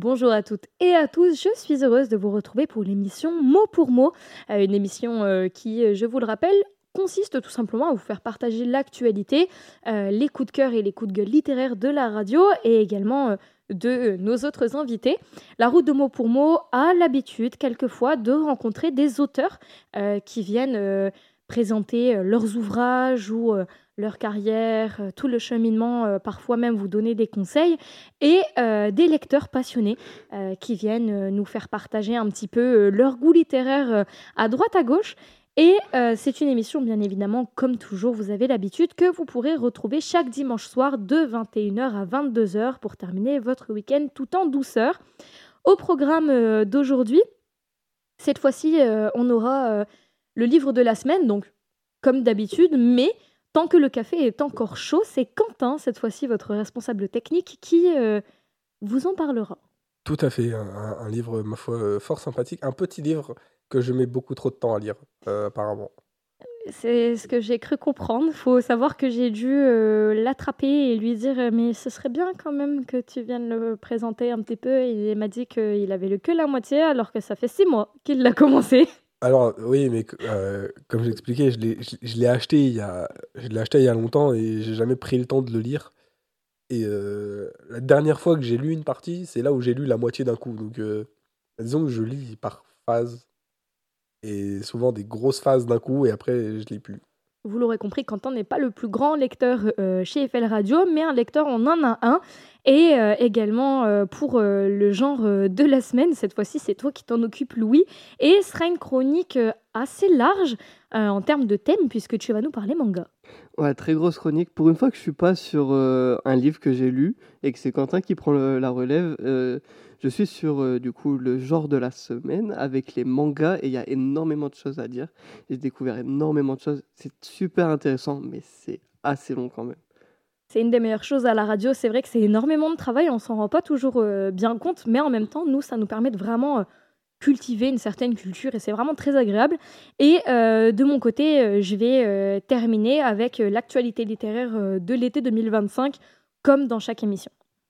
bonjour à toutes et à tous. Je suis heureuse de vous retrouver pour l'émission Mot pour mot, une émission qui, je vous le rappelle, consiste tout simplement à vous faire partager l'actualité, les coups de cœur et les coups de gueule littéraires de la radio et également de nos autres invités. La route de Mot pour mot a l'habitude quelquefois de rencontrer des auteurs qui viennent présenter leurs ouvrages ou leur carrière, tout le cheminement, parfois même vous donner des conseils et des lecteurs passionnés qui viennent nous faire partager un petit peu leur goût littéraire à droite à gauche. Et c'est une émission, bien évidemment, comme toujours, vous avez l'habitude, que vous pourrez retrouver chaque dimanche soir de 21h à 22h pour terminer votre week-end tout en douceur. Au programme d'aujourd'hui, cette fois-ci, on aura le livre de la semaine, donc comme d'habitude, mais tant que le café est encore chaud, c'est Quentin, cette fois-ci votre responsable technique, qui vous en parlera. Tout à fait, un livre, ma foi, fort sympathique. Un petit livre que je mets beaucoup trop de temps à lire, apparemment. C'est ce que j'ai cru comprendre. Faut savoir que j'ai dû l'attraper et lui dire mais ce serait bien quand même que tu viennes le présenter un petit peu. Et il m'a dit qu'il avait lu que la moitié alors que ça fait 6 mois qu'il l'a commencé. Alors, oui, mais comme je l'expliquais, je l'ai acheté je l'ai acheté il y a longtemps et j'ai jamais pris le temps de le lire. Et la dernière fois que j'ai lu une partie, c'est là où j'ai lu la moitié d'un coup. Donc, disons que je lis par phase, et souvent des grosses phases d'un coup, et après, je lis plus. Vous l'aurez compris, Quentin n'est pas le plus grand lecteur chez FL Radio, mais un lecteur en un à un. Et également pour le genre de la semaine, cette fois-ci c'est toi qui t'en occupes Louis. Et ce sera une chronique assez large en termes de thème puisque tu vas nous parler manga. Ouais, très grosse chronique. Pour une fois que je suis pas sur un livre que j'ai lu et que c'est Quentin qui prend la relève, je suis sur du coup le genre de la semaine avec les mangas et il y a énormément de choses à dire. J'ai découvert énormément de choses. C'est super intéressant, mais c'est assez long quand même. C'est une des meilleures choses à la radio, c'est vrai que c'est énormément de travail, on s'en rend pas toujours bien compte, mais en même temps, nous, ça nous permet de vraiment cultiver une certaine culture et c'est vraiment très agréable. Et de mon côté, je vais terminer avec l'actualité littéraire de l'été 2025, comme dans chaque émission.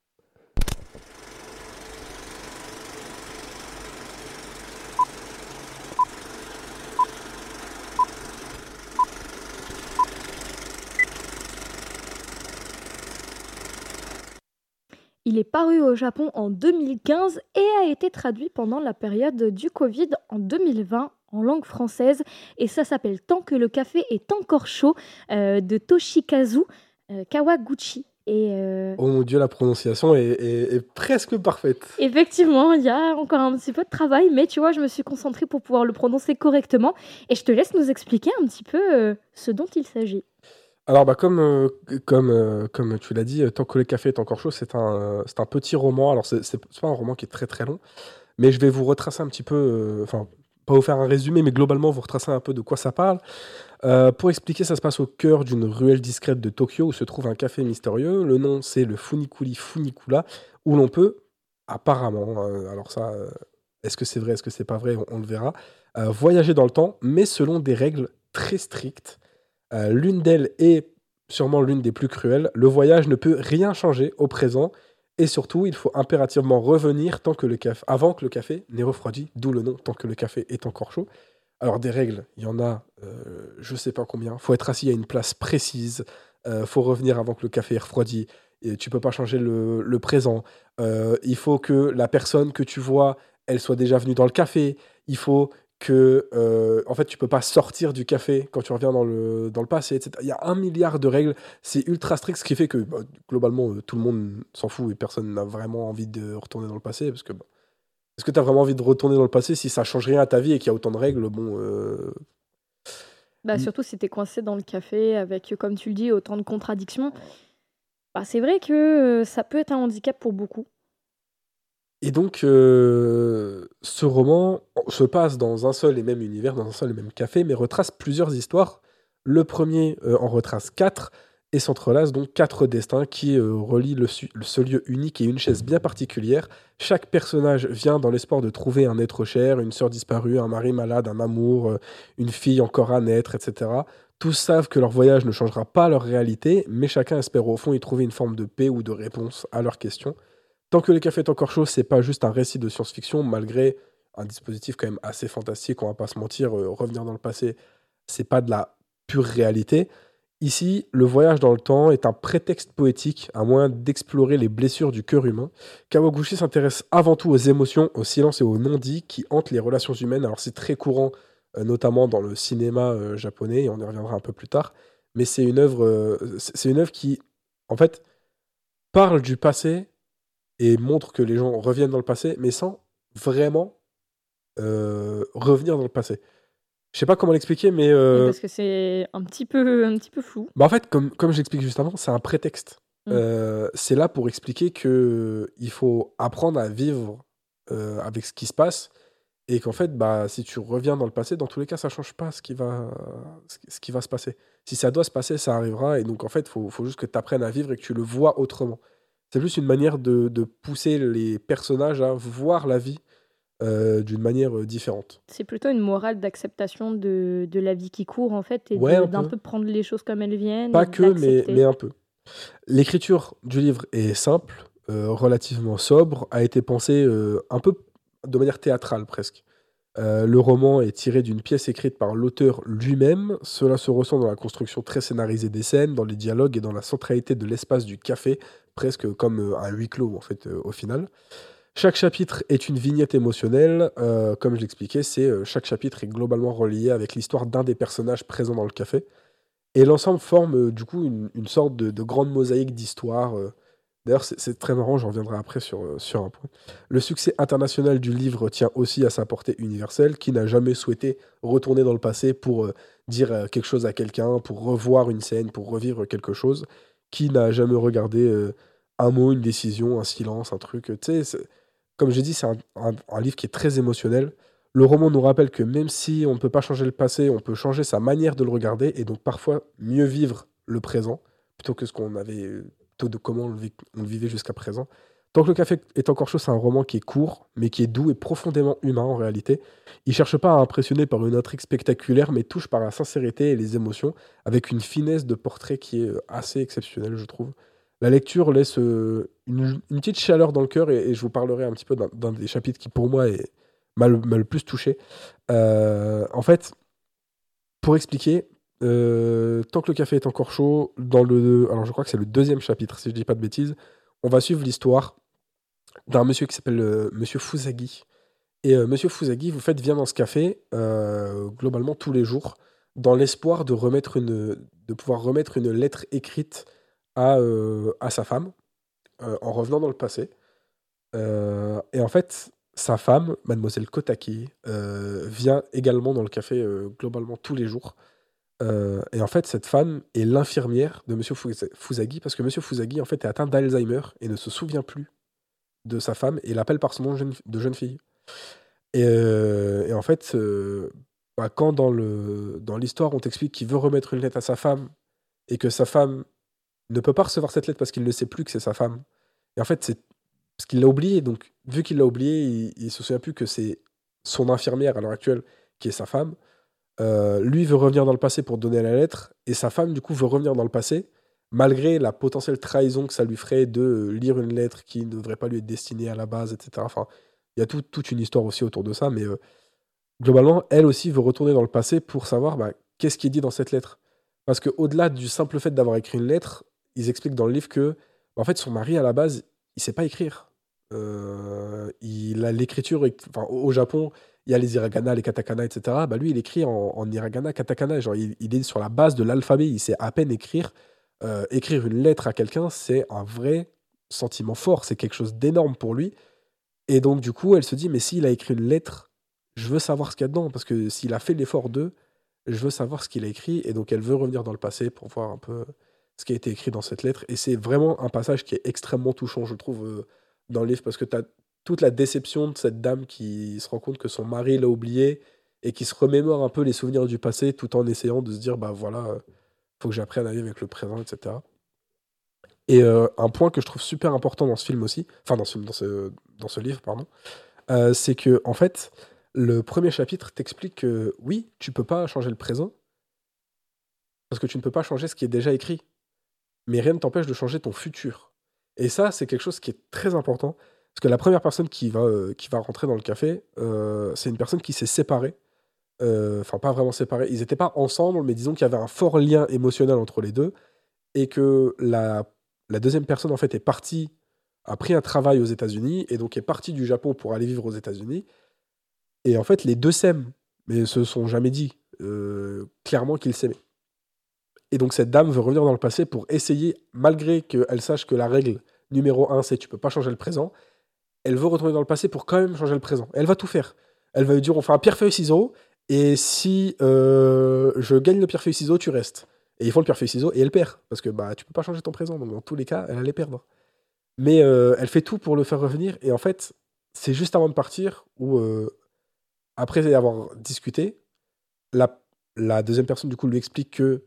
Il est paru au Japon en 2015 et a été traduit pendant la période du Covid en 2020 en langue française. Et ça s'appelle Tant que le café est encore chaud de Toshikazu Kawaguchi. Oh mon Dieu, la prononciation est presque parfaite. Effectivement, il y a encore un petit peu de travail, mais tu vois, je me suis concentrée pour pouvoir le prononcer correctement. Et je te laisse nous expliquer un petit peu ce dont il s'agit. Alors, bah, comme tu l'as dit, Tant que le café est encore chaud, c'est un petit roman. Alors, c'est pas un roman qui est très très long, mais je vais vous retracer un petit peu, enfin, pas vous faire un résumé, mais globalement, vous retracer un peu de quoi ça parle. Pour expliquer, ça se passe au cœur d'une ruelle discrète de Tokyo où se trouve un café mystérieux. Le nom, c'est le Funikuli Funikula, où l'on peut, apparemment, alors ça, est-ce que c'est vrai, est-ce que c'est pas vrai, on le verra, voyager dans le temps, mais selon des règles très strictes. L'une d'elles est sûrement l'une des plus cruelles. Le voyage ne peut rien changer au présent. Et surtout, il faut impérativement revenir avant que le café n'ait refroidi, d'où le nom, tant que le café est encore chaud. Alors, des règles, il y en a, je ne sais pas combien. Il faut être assis à une place précise. Il faut revenir avant que le café ait refroidi. Et tu ne peux pas changer le présent. Il faut que la personne que tu vois, elle soit déjà venue dans le café. Il faut que en fait tu peux pas sortir du café quand tu reviens dans le passé, etc. Il y a 1 milliard de règles, c'est ultra strict, ce qui fait que globalement tout le monde s'en fout et personne n'a vraiment envie de retourner dans le passé parce que est-ce que tu as vraiment envie de retourner dans le passé si ça change rien à ta vie et qu'il y a autant de règles? Bon, Surtout si t'es coincé dans le café avec, comme tu le dis, autant de contradictions. C'est vrai que ça peut être un handicap pour beaucoup. Et donc, ce roman se passe dans un seul et même univers, dans un seul et même café, mais retrace plusieurs histoires. Le premier en retrace 4 et s'entrelacent donc 4 destins qui relient ce lieu unique et une chaise bien particulière. Chaque personnage vient dans l'espoir de trouver un être cher, une sœur disparue, un mari malade, un amour, une fille encore à naître, etc. Tous savent que leur voyage ne changera pas leur réalité, mais chacun espère au fond y trouver une forme de paix ou de réponse à leurs questions. Tant que le café est encore chaud, c'est pas juste un récit de science-fiction, malgré un dispositif quand même assez fantastique, on va pas se mentir, revenir dans le passé, c'est pas de la pure réalité. Ici, le voyage dans le temps est un prétexte poétique, un moyen d'explorer les blessures du cœur humain. Kawaguchi s'intéresse avant tout aux émotions, au silence et aux non-dits qui hantent les relations humaines. Alors c'est très courant, notamment dans le cinéma japonais, et on y reviendra un peu plus tard. Mais c'est une œuvre qui, en fait, parle du passé et montre que les gens reviennent dans le passé, mais sans vraiment revenir dans le passé. Je sais pas comment l'expliquer, mais Oui, parce que c'est un petit peu flou. bah en fait, comme j'explique juste avant, c'est un prétexte. Mm. C'est là pour expliquer que il faut apprendre à vivre avec ce qui se passe et qu'en fait, bah, si tu reviens dans le passé, dans tous les cas, ça change pas ce qui va se passer. Si ça doit se passer, ça arrivera. Et donc, en fait, faut juste que tu apprennes à vivre et que tu le vois autrement. C'est plus une manière de pousser les personnages à voir la vie d'une manière différente. C'est plutôt une morale d'acceptation de la vie qui court, en fait, et Ouais, un d'un peu. peu prendre les choses comme elles viennent Pas et que, mais d'accepter. un peu. L'écriture du livre est simple, relativement sobre, a été pensée un peu de manière théâtrale presque. Le roman est tiré d'une pièce écrite par l'auteur lui-même. Cela se ressent dans la construction très scénarisée des scènes, dans les dialogues et dans la centralité de l'espace du café, presque comme un huis clos en fait au final. Chaque chapitre est une vignette émotionnelle. Comme je l'expliquais, chaque chapitre est globalement relié avec l'histoire d'un des personnages présents dans le café. Et l'ensemble forme du coup une sorte de grande mosaïque d'histoire. D'ailleurs, c'est très marrant, j'en reviendrai après sur un point. Le succès international du livre tient aussi à sa portée universelle. Qui n'a jamais souhaité retourner dans le passé pour dire quelque chose à quelqu'un, pour revoir une scène, pour revivre quelque chose? Qui n'a jamais regardé un mot, une décision, un silence, un truc tu sais, comme j'ai dit, c'est un livre qui est très émotionnel. Le roman nous rappelle que même si on ne peut pas changer le passé, on peut changer sa manière de le regarder et donc parfois mieux vivre le présent plutôt que ce qu'on avait, plutôt de comment on le vivait jusqu'à présent. Tant que le café est encore chaud, c'est un roman qui est court, mais qui est doux et profondément humain en réalité. Il cherche pas à impressionner par une intrigue spectaculaire, mais touche par la sincérité et les émotions, avec une finesse de portrait qui est assez exceptionnelle, je trouve. La lecture laisse une petite chaleur dans le cœur et je vous parlerai un petit peu d'un des chapitres qui, pour moi, m'a le plus touché. En fait, pour expliquer, tant que le café est encore chaud, alors je crois que c'est le deuxième chapitre, si je dis pas de bêtises, on va suivre l'histoire d'un monsieur qui s'appelle Monsieur Fusagi. Et Monsieur Fusagi, vous faites, vient dans ce café globalement tous les jours, dans l'espoir de pouvoir remettre une lettre écrite à sa femme, en revenant dans le passé. Et en fait, sa femme, Mademoiselle Kotaki, vient également dans le café globalement tous les jours. Et en fait, cette femme est l'infirmière de Monsieur Fusagi, parce que Monsieur Fusagi, en fait, est atteint d'Alzheimer et ne se souvient plus de sa femme et l'appelle par son nom de jeune fille. Et en fait, bah, quand dans l'histoire, on t'explique qu'il veut remettre une lettre à sa femme et que sa femme ne peut pas recevoir cette lettre parce qu'il ne sait plus que c'est sa femme. Et en fait, c'est parce qu'il l'a oublié. Donc, vu qu'il l'a oublié, il se souvient plus que c'est son infirmière à l'heure actuelle qui est sa femme. Lui veut revenir dans le passé pour donner la lettre, et sa femme, du coup, veut revenir dans le passé, malgré la potentielle trahison que ça lui ferait de lire une lettre qui ne devrait pas lui être destinée à la base, etc. Enfin, il y a toute une histoire aussi autour de ça, mais globalement, elle aussi veut retourner dans le passé pour savoir bah, qu'est-ce qui est dit dans cette lettre. Parce qu'au-delà du simple fait d'avoir écrit une lettre, ils expliquent dans le livre que, bah, en fait, son mari, à la base, il sait pas écrire. Il a l'écriture, enfin, au Japon, il y a les hiragana, les katakana, etc. Bah, lui, il écrit en hiragana, katakana. Genre, il est sur la base de l'alphabet, il sait à peine écrire. Écrire une lettre à quelqu'un, c'est un vrai sentiment fort, c'est quelque chose d'énorme pour lui. Et donc, du coup, elle se dit, mais s'il a écrit une lettre, je veux savoir ce qu'il y a dedans, parce que s'il a fait l'effort je veux savoir ce qu'il a écrit, et donc elle veut revenir dans le passé pour voir un peu ce qui a été écrit dans cette lettre. Et c'est vraiment un passage qui est extrêmement touchant, je trouve, dans le livre, parce que tu as toute la déception de cette dame qui se rend compte que son mari l'a oublié, et qui se remémore un peu les souvenirs du passé, tout en essayant de se dire, bah voilà, faut que j'apprenne à vivre avec le présent, etc. Et un point que je trouve super important dans ce film aussi, enfin dans ce livre, pardon, c'est que en fait, le premier chapitre t'explique que oui, tu peux pas changer le présent parce que tu ne peux pas changer ce qui est déjà écrit, mais rien ne t'empêche de changer ton futur. Et ça, c'est quelque chose qui est très important. Parce que la première personne qui va rentrer dans le café, c'est une personne qui s'est séparée. Enfin, pas vraiment séparée. Ils n'étaient pas ensemble, mais disons qu'il y avait un fort lien émotionnel entre les deux. Et que la deuxième personne, en fait, est partie, a pris un travail aux États-Unis, et donc est partie du Japon pour aller vivre aux États-Unis. Et en fait, les deux s'aiment, mais se sont jamais dit clairement qu'ils s'aimaient. Et donc cette dame veut revenir dans le passé pour essayer, malgré qu'elle sache que la règle numéro un, c'est tu peux pas changer le présent, elle veut retourner dans le passé pour quand même changer le présent. Elle va tout faire. Elle va lui dire on fait un pierre-feuille-ciseaux, et si je gagne le pierre-feuille-ciseaux, tu restes. Et ils font le pierre-feuille-ciseaux, et elle perd. Parce que bah, tu peux pas changer ton présent, donc dans tous les cas, elle allait perdre. Mais elle fait tout pour le faire revenir, et en fait, c'est juste avant de partir où, après avoir discuté, la, la deuxième personne du coup lui explique que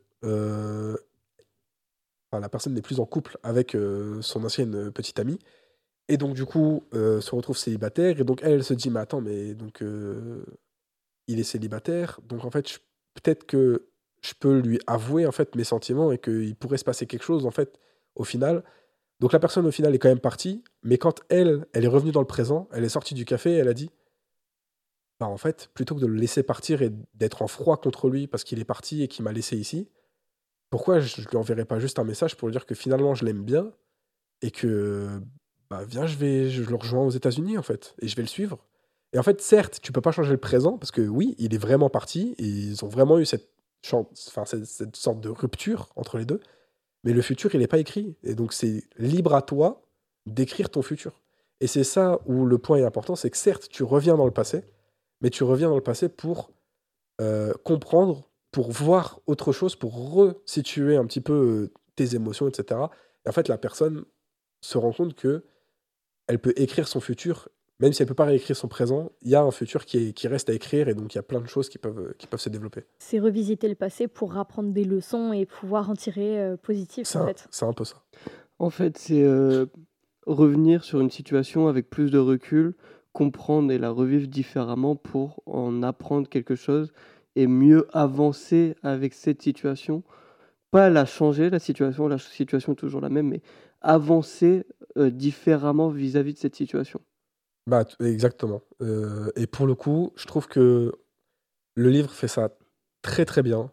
enfin, la personne n'est plus en couple avec son ancienne petite amie. Et donc, du coup, se retrouve célibataire. Et donc, elle se dit, mais attends, mais donc, il est célibataire. Donc, en fait, peut-être que je peux lui avouer, en fait, mes sentiments et qu'il pourrait se passer quelque chose, en fait, au final. Donc, la personne, au final, est quand même partie. Mais quand elle est revenue dans le présent, elle est sortie du café, elle a dit, bah, en fait, plutôt que de le laisser partir et d'être en froid contre lui parce qu'il est parti et qu'il m'a laissé ici, pourquoi je lui enverrai pas juste un message pour lui dire que finalement, je l'aime bien et que bah viens, je le rejoins aux États-Unis en fait et je vais le suivre. Et en fait, certes, tu peux pas changer le présent parce que oui, il est vraiment parti et ils ont vraiment eu enfin, cette sorte de rupture entre les deux, mais le futur, il n'est pas écrit et donc c'est libre à toi d'écrire ton futur. Et c'est ça où le point est important, c'est que certes, tu reviens dans le passé, mais tu reviens dans le passé pour comprendre, pour voir autre chose, pour resituer un petit peu tes émotions, etc. Et en fait, la personne se rend compte que elle peut écrire son futur, même si elle peut pas réécrire son présent, il y a un futur qui reste à écrire, et donc il y a plein de choses qui peuvent se développer. C'est revisiter le passé pour apprendre des leçons et pouvoir en tirer positif, en fait. C'est un peu ça. En fait, c'est revenir sur une situation avec plus de recul, comprendre et la revivre différemment pour en apprendre quelque chose et mieux avancer avec cette situation. Pas la changer, la situation est toujours la même, mais avancer différemment vis-à-vis de cette situation. Bah, exactement. Et pour le coup, je trouve que le livre fait ça très très bien.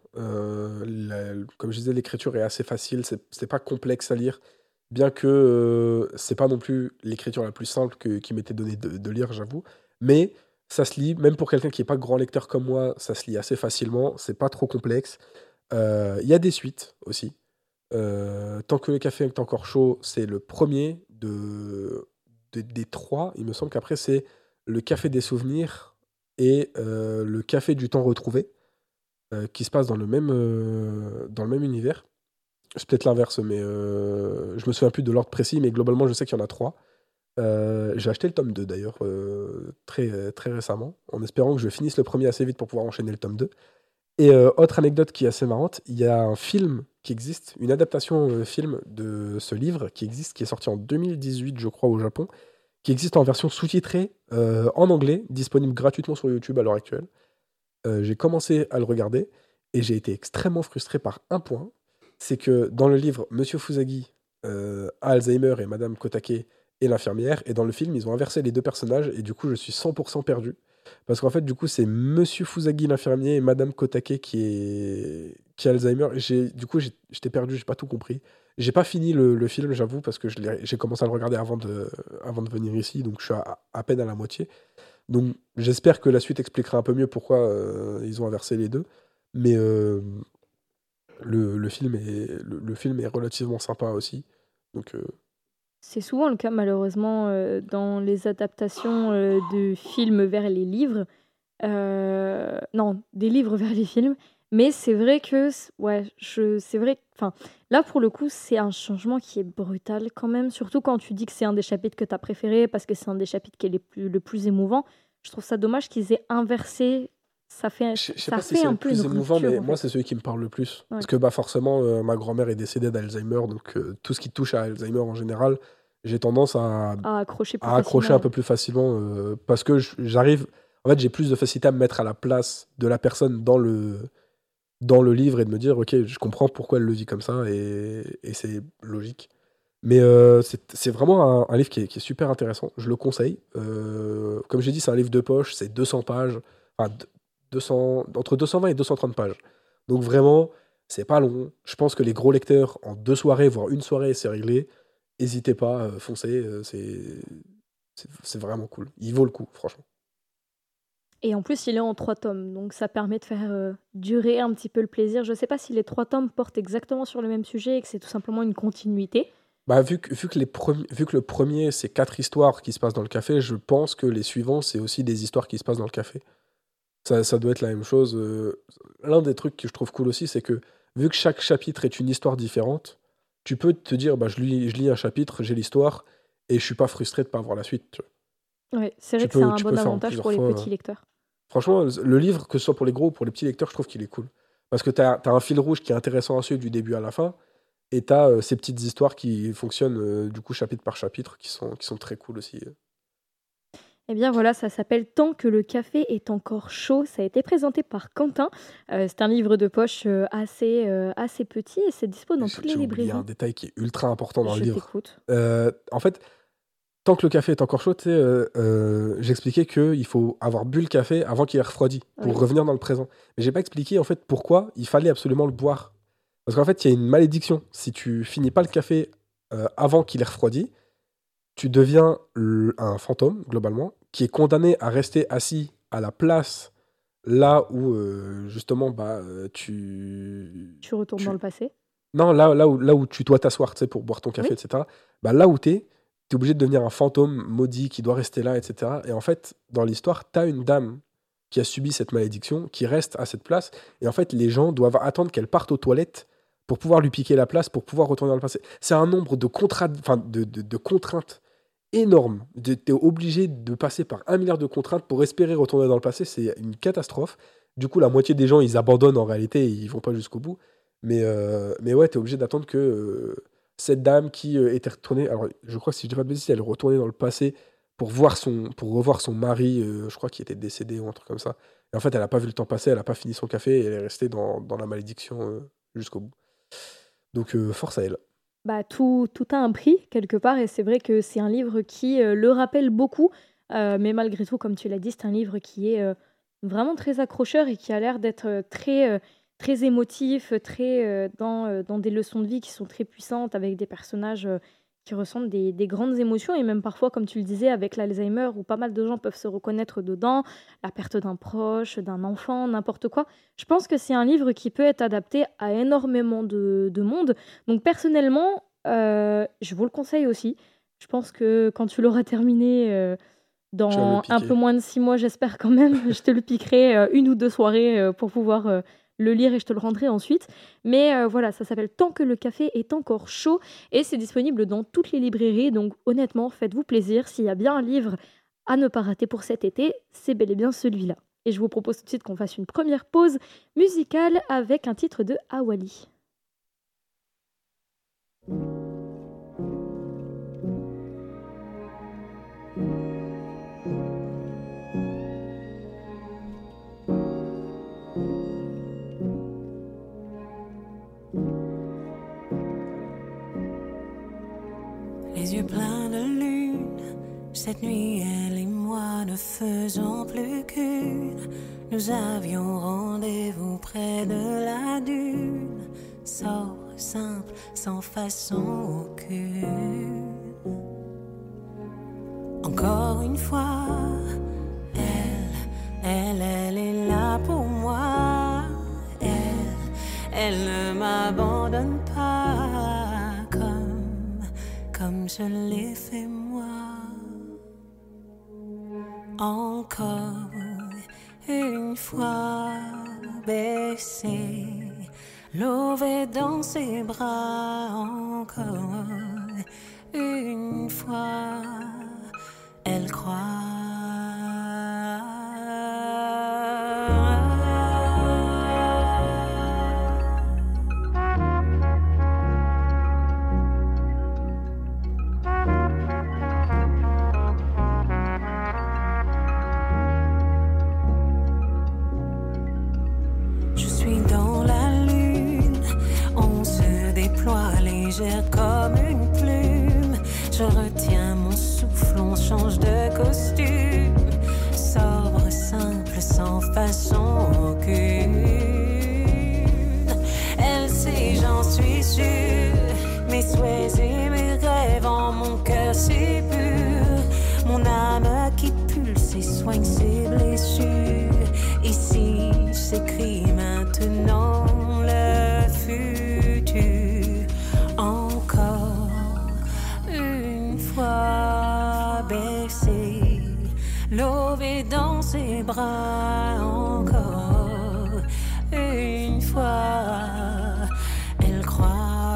Comme je disais, l'écriture est assez facile, c'est pas complexe à lire, bien que c'est pas non plus l'écriture la plus simple qui m'était donnée de lire, j'avoue. Mais ça se lit, même pour quelqu'un qui n'est pas grand lecteur comme moi, ça se lit assez facilement, c'est pas trop complexe. Il y a des suites aussi. Tant que le café est encore chaud, c'est le premier des trois. Il me semble qu'après, c'est le café des souvenirs et le café du temps retrouvé, qui se passe dans le même univers. C'est peut-être l'inverse, mais je me souviens plus de l'ordre précis, mais globalement, je sais qu'il y en a trois. J'ai acheté le tome 2 d'ailleurs, très récemment, en espérant que je finisse le premier assez vite pour pouvoir enchaîner le tome 2. Et autre anecdote qui est assez marrante, il y a un film qui existe, une adaptation film de ce livre qui existe, qui est sorti en 2018, je crois, au Japon, qui existe en version sous-titrée en anglais, disponible gratuitement sur YouTube à l'heure actuelle. J'ai commencé à le regarder et j'ai été extrêmement frustré par un point, c'est que dans le livre, Monsieur Fusagi a Alzheimer et Madame Kotake est l'infirmière, et dans le film, ils ont inversé les deux personnages, et du coup, je suis 100% perdu. Parce qu'en fait, du coup, c'est Monsieur Fusagi l'infirmier et Madame Kotake qui a Alzheimer. Du coup, j'étais perdu, j'ai pas tout compris. J'ai pas fini le film, j'avoue, parce que j'ai commencé à le regarder avant de venir ici, donc je suis à peine à la moitié. Donc j'espère que la suite expliquera un peu mieux pourquoi ils ont inversé les deux. Mais le film est relativement sympa aussi. Donc C'est souvent le cas malheureusement dans les adaptations de films vers les livres. Non, des livres vers les films. Mais c'est vrai que, ouais, c'est vrai. Enfin, là pour le coup, c'est un changement qui est brutal quand même. Surtout quand tu dis que c'est un des chapitres que tu as préféré parce que c'est un des chapitres qui est le plus émouvant. Je trouve ça dommage qu'ils aient inversé. Ça fait, je sais ça pas si fait c'est un le peu une plus émouvant, rupture mais en moi, fait. c'est celui qui me parle le plus. Ouais. Parce que bah, forcément, ma grand-mère est décédée d'Alzheimer, donc tout ce qui touche à Alzheimer en général, j'ai tendance À accrocher plus à accrocher facilement. un Ouais. peu plus facilement, parce que j'arrive. En fait, j'ai plus de facilité à me mettre à la place de la personne dans le livre et de me dire, ok, je comprends pourquoi elle le vit comme ça, et c'est logique. Mais c'est vraiment un livre qui est super intéressant. Je le conseille. Comme j'ai dit, c'est un livre de poche, c'est 200 pages. Enfin, 200, entre 220 et 230 pages. Donc vraiment, c'est pas long. Je pense que les gros lecteurs, en 2 soirées, voire une soirée, c'est réglé. N'hésitez pas, foncez. C'est vraiment cool. Il vaut le coup, franchement. Et en plus, il est en 3 tomes, donc ça permet de faire durer un petit peu le plaisir. Je ne sais pas si les 3 tomes portent exactement sur le même sujet et que c'est tout simplement une continuité. Bah, vu que le premier, c'est 4 histoires qui se passent dans le café, je pense que les suivants, c'est aussi des histoires qui se passent dans le café. Ça doit être la même chose. L'un des trucs que je trouve cool aussi, c'est que vu que chaque chapitre est une histoire différente, tu peux te dire, bah, je lis un chapitre, j'ai l'histoire, et je suis pas frustré de pas avoir la suite. Tu vois. Ouais, c'est vrai Tu que c'est peux, un tu bon peux faire en avantage plusieurs pour les fois. petits lecteurs. Franchement, le livre, que ce soit pour les gros ou pour les petits lecteurs, je trouve qu'il est cool. Parce que tu as un fil rouge qui est intéressant à suivre du début à la fin, et tu as ces petites histoires qui fonctionnent du coup chapitre par chapitre, qui sont très cool aussi. Eh bien voilà, ça s'appelle Tant que le café est encore chaud. Ça a été présenté par Quentin. C'est un livre de poche assez petit et c'est dispo dans toutes les J'ai oublié un librairies. détail qui est ultra important dans le Je livre. t'écoute. En fait, tant que le café est encore chaud, tu sais, j'expliquais qu'il faut avoir bu le café avant qu'il ait refroidi pour Oui. revenir dans le présent. Mais j'ai pas expliqué en fait pourquoi il fallait absolument le boire. Parce qu'en fait, il y a une malédiction. Si tu finis pas le café avant qu'il ait refroidi, tu deviens un fantôme, globalement, qui est condamné à rester assis à la place là où, justement, bah, Tu retournes dans tu... le passé. Non, là où tu dois t'asseoir, tu sais, pour boire ton café, Oui. etc. Bah, là où t'es obligé de devenir un fantôme maudit qui doit rester là, etc. Et en fait, dans l'histoire, t'as une dame qui a subi cette malédiction, qui reste à cette place. Et en fait, les gens doivent attendre qu'elle parte aux toilettes pour pouvoir lui piquer la place, pour pouvoir retourner dans le passé. C'est un nombre de contraintes énorme. T'es obligé de passer par 1 milliard de contraintes pour espérer retourner dans le passé. C'est une catastrophe. Du coup, la moitié des gens, ils abandonnent en réalité et ils vont pas jusqu'au bout. Mais ouais, t'es obligé d'attendre que cette dame qui était retournée. Alors, je crois que si je dis pas de bêtises, elle est retournée dans le passé pour revoir son mari, je crois qu'il était décédé ou un truc comme ça. Et en fait, elle a pas vu le temps passer, elle a pas fini son café et elle est restée dans la malédiction jusqu'au bout. Donc, force à elle. Bah, tout a un prix quelque part et c'est vrai que c'est un livre qui le rappelle beaucoup. Mais malgré tout, comme tu l'as dit, c'est un livre qui est vraiment très accrocheur et qui a l'air d'être très émotif, dans des leçons de vie qui sont très puissantes avec des personnages qui ressentent des grandes émotions et même parfois, comme tu le disais, avec l'Alzheimer où pas mal de gens peuvent se reconnaître dedans, la perte d'un proche, d'un enfant, n'importe quoi. Je pense que c'est un livre qui peut être adapté à énormément de monde. Donc personnellement, je vous le conseille aussi. Je pense que quand tu l'auras terminé, Tu vas me le dans un peu piquer. moins de 6 mois, j'espère quand même, je te le piquerai, 1 ou 2 soirées, pour pouvoir, le lire et je te le rendrai ensuite. Mais, voilà, ça s'appelle Tant que le café est encore chaud et c'est disponible dans toutes les librairies. Donc honnêtement, faites-vous plaisir. S'il y a bien un livre à ne pas rater pour cet été, c'est bel et bien celui-là. Et je vous propose tout de suite qu'on fasse une première pause musicale avec un titre de Awali. Les yeux pleins de lune, cette nuit elle et moi ne faisons plus qu'une. Nous avions rendez-vous près de la dune, sort simple, sans façon aucune. Encore une fois, elle est là pour moi. Elle ne m'abandonne pas comme je l'ai fait moi. Encore une fois baissée, levée dans ses bras. Encore une fois, elle Je suis dans la lune, on se déploie légère comme une plume. et soigne ses blessures. Ici s'écrit maintenant le futur. Encore une fois baissé, levé dans ses bras. Encore une fois, elle croit.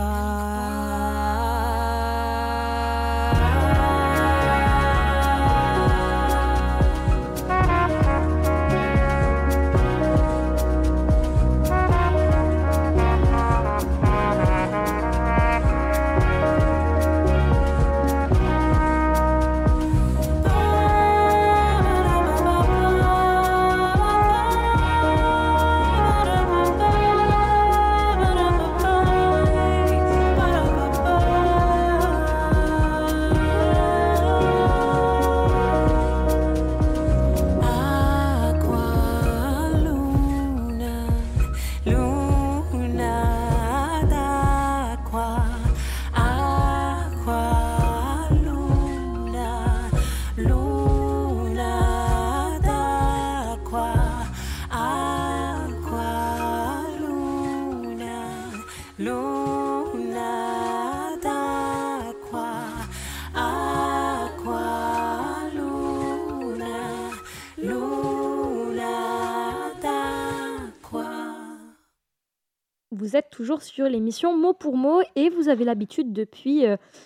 Vous êtes toujours sur l'émission Mot pour Mot et vous avez l'habitude depuis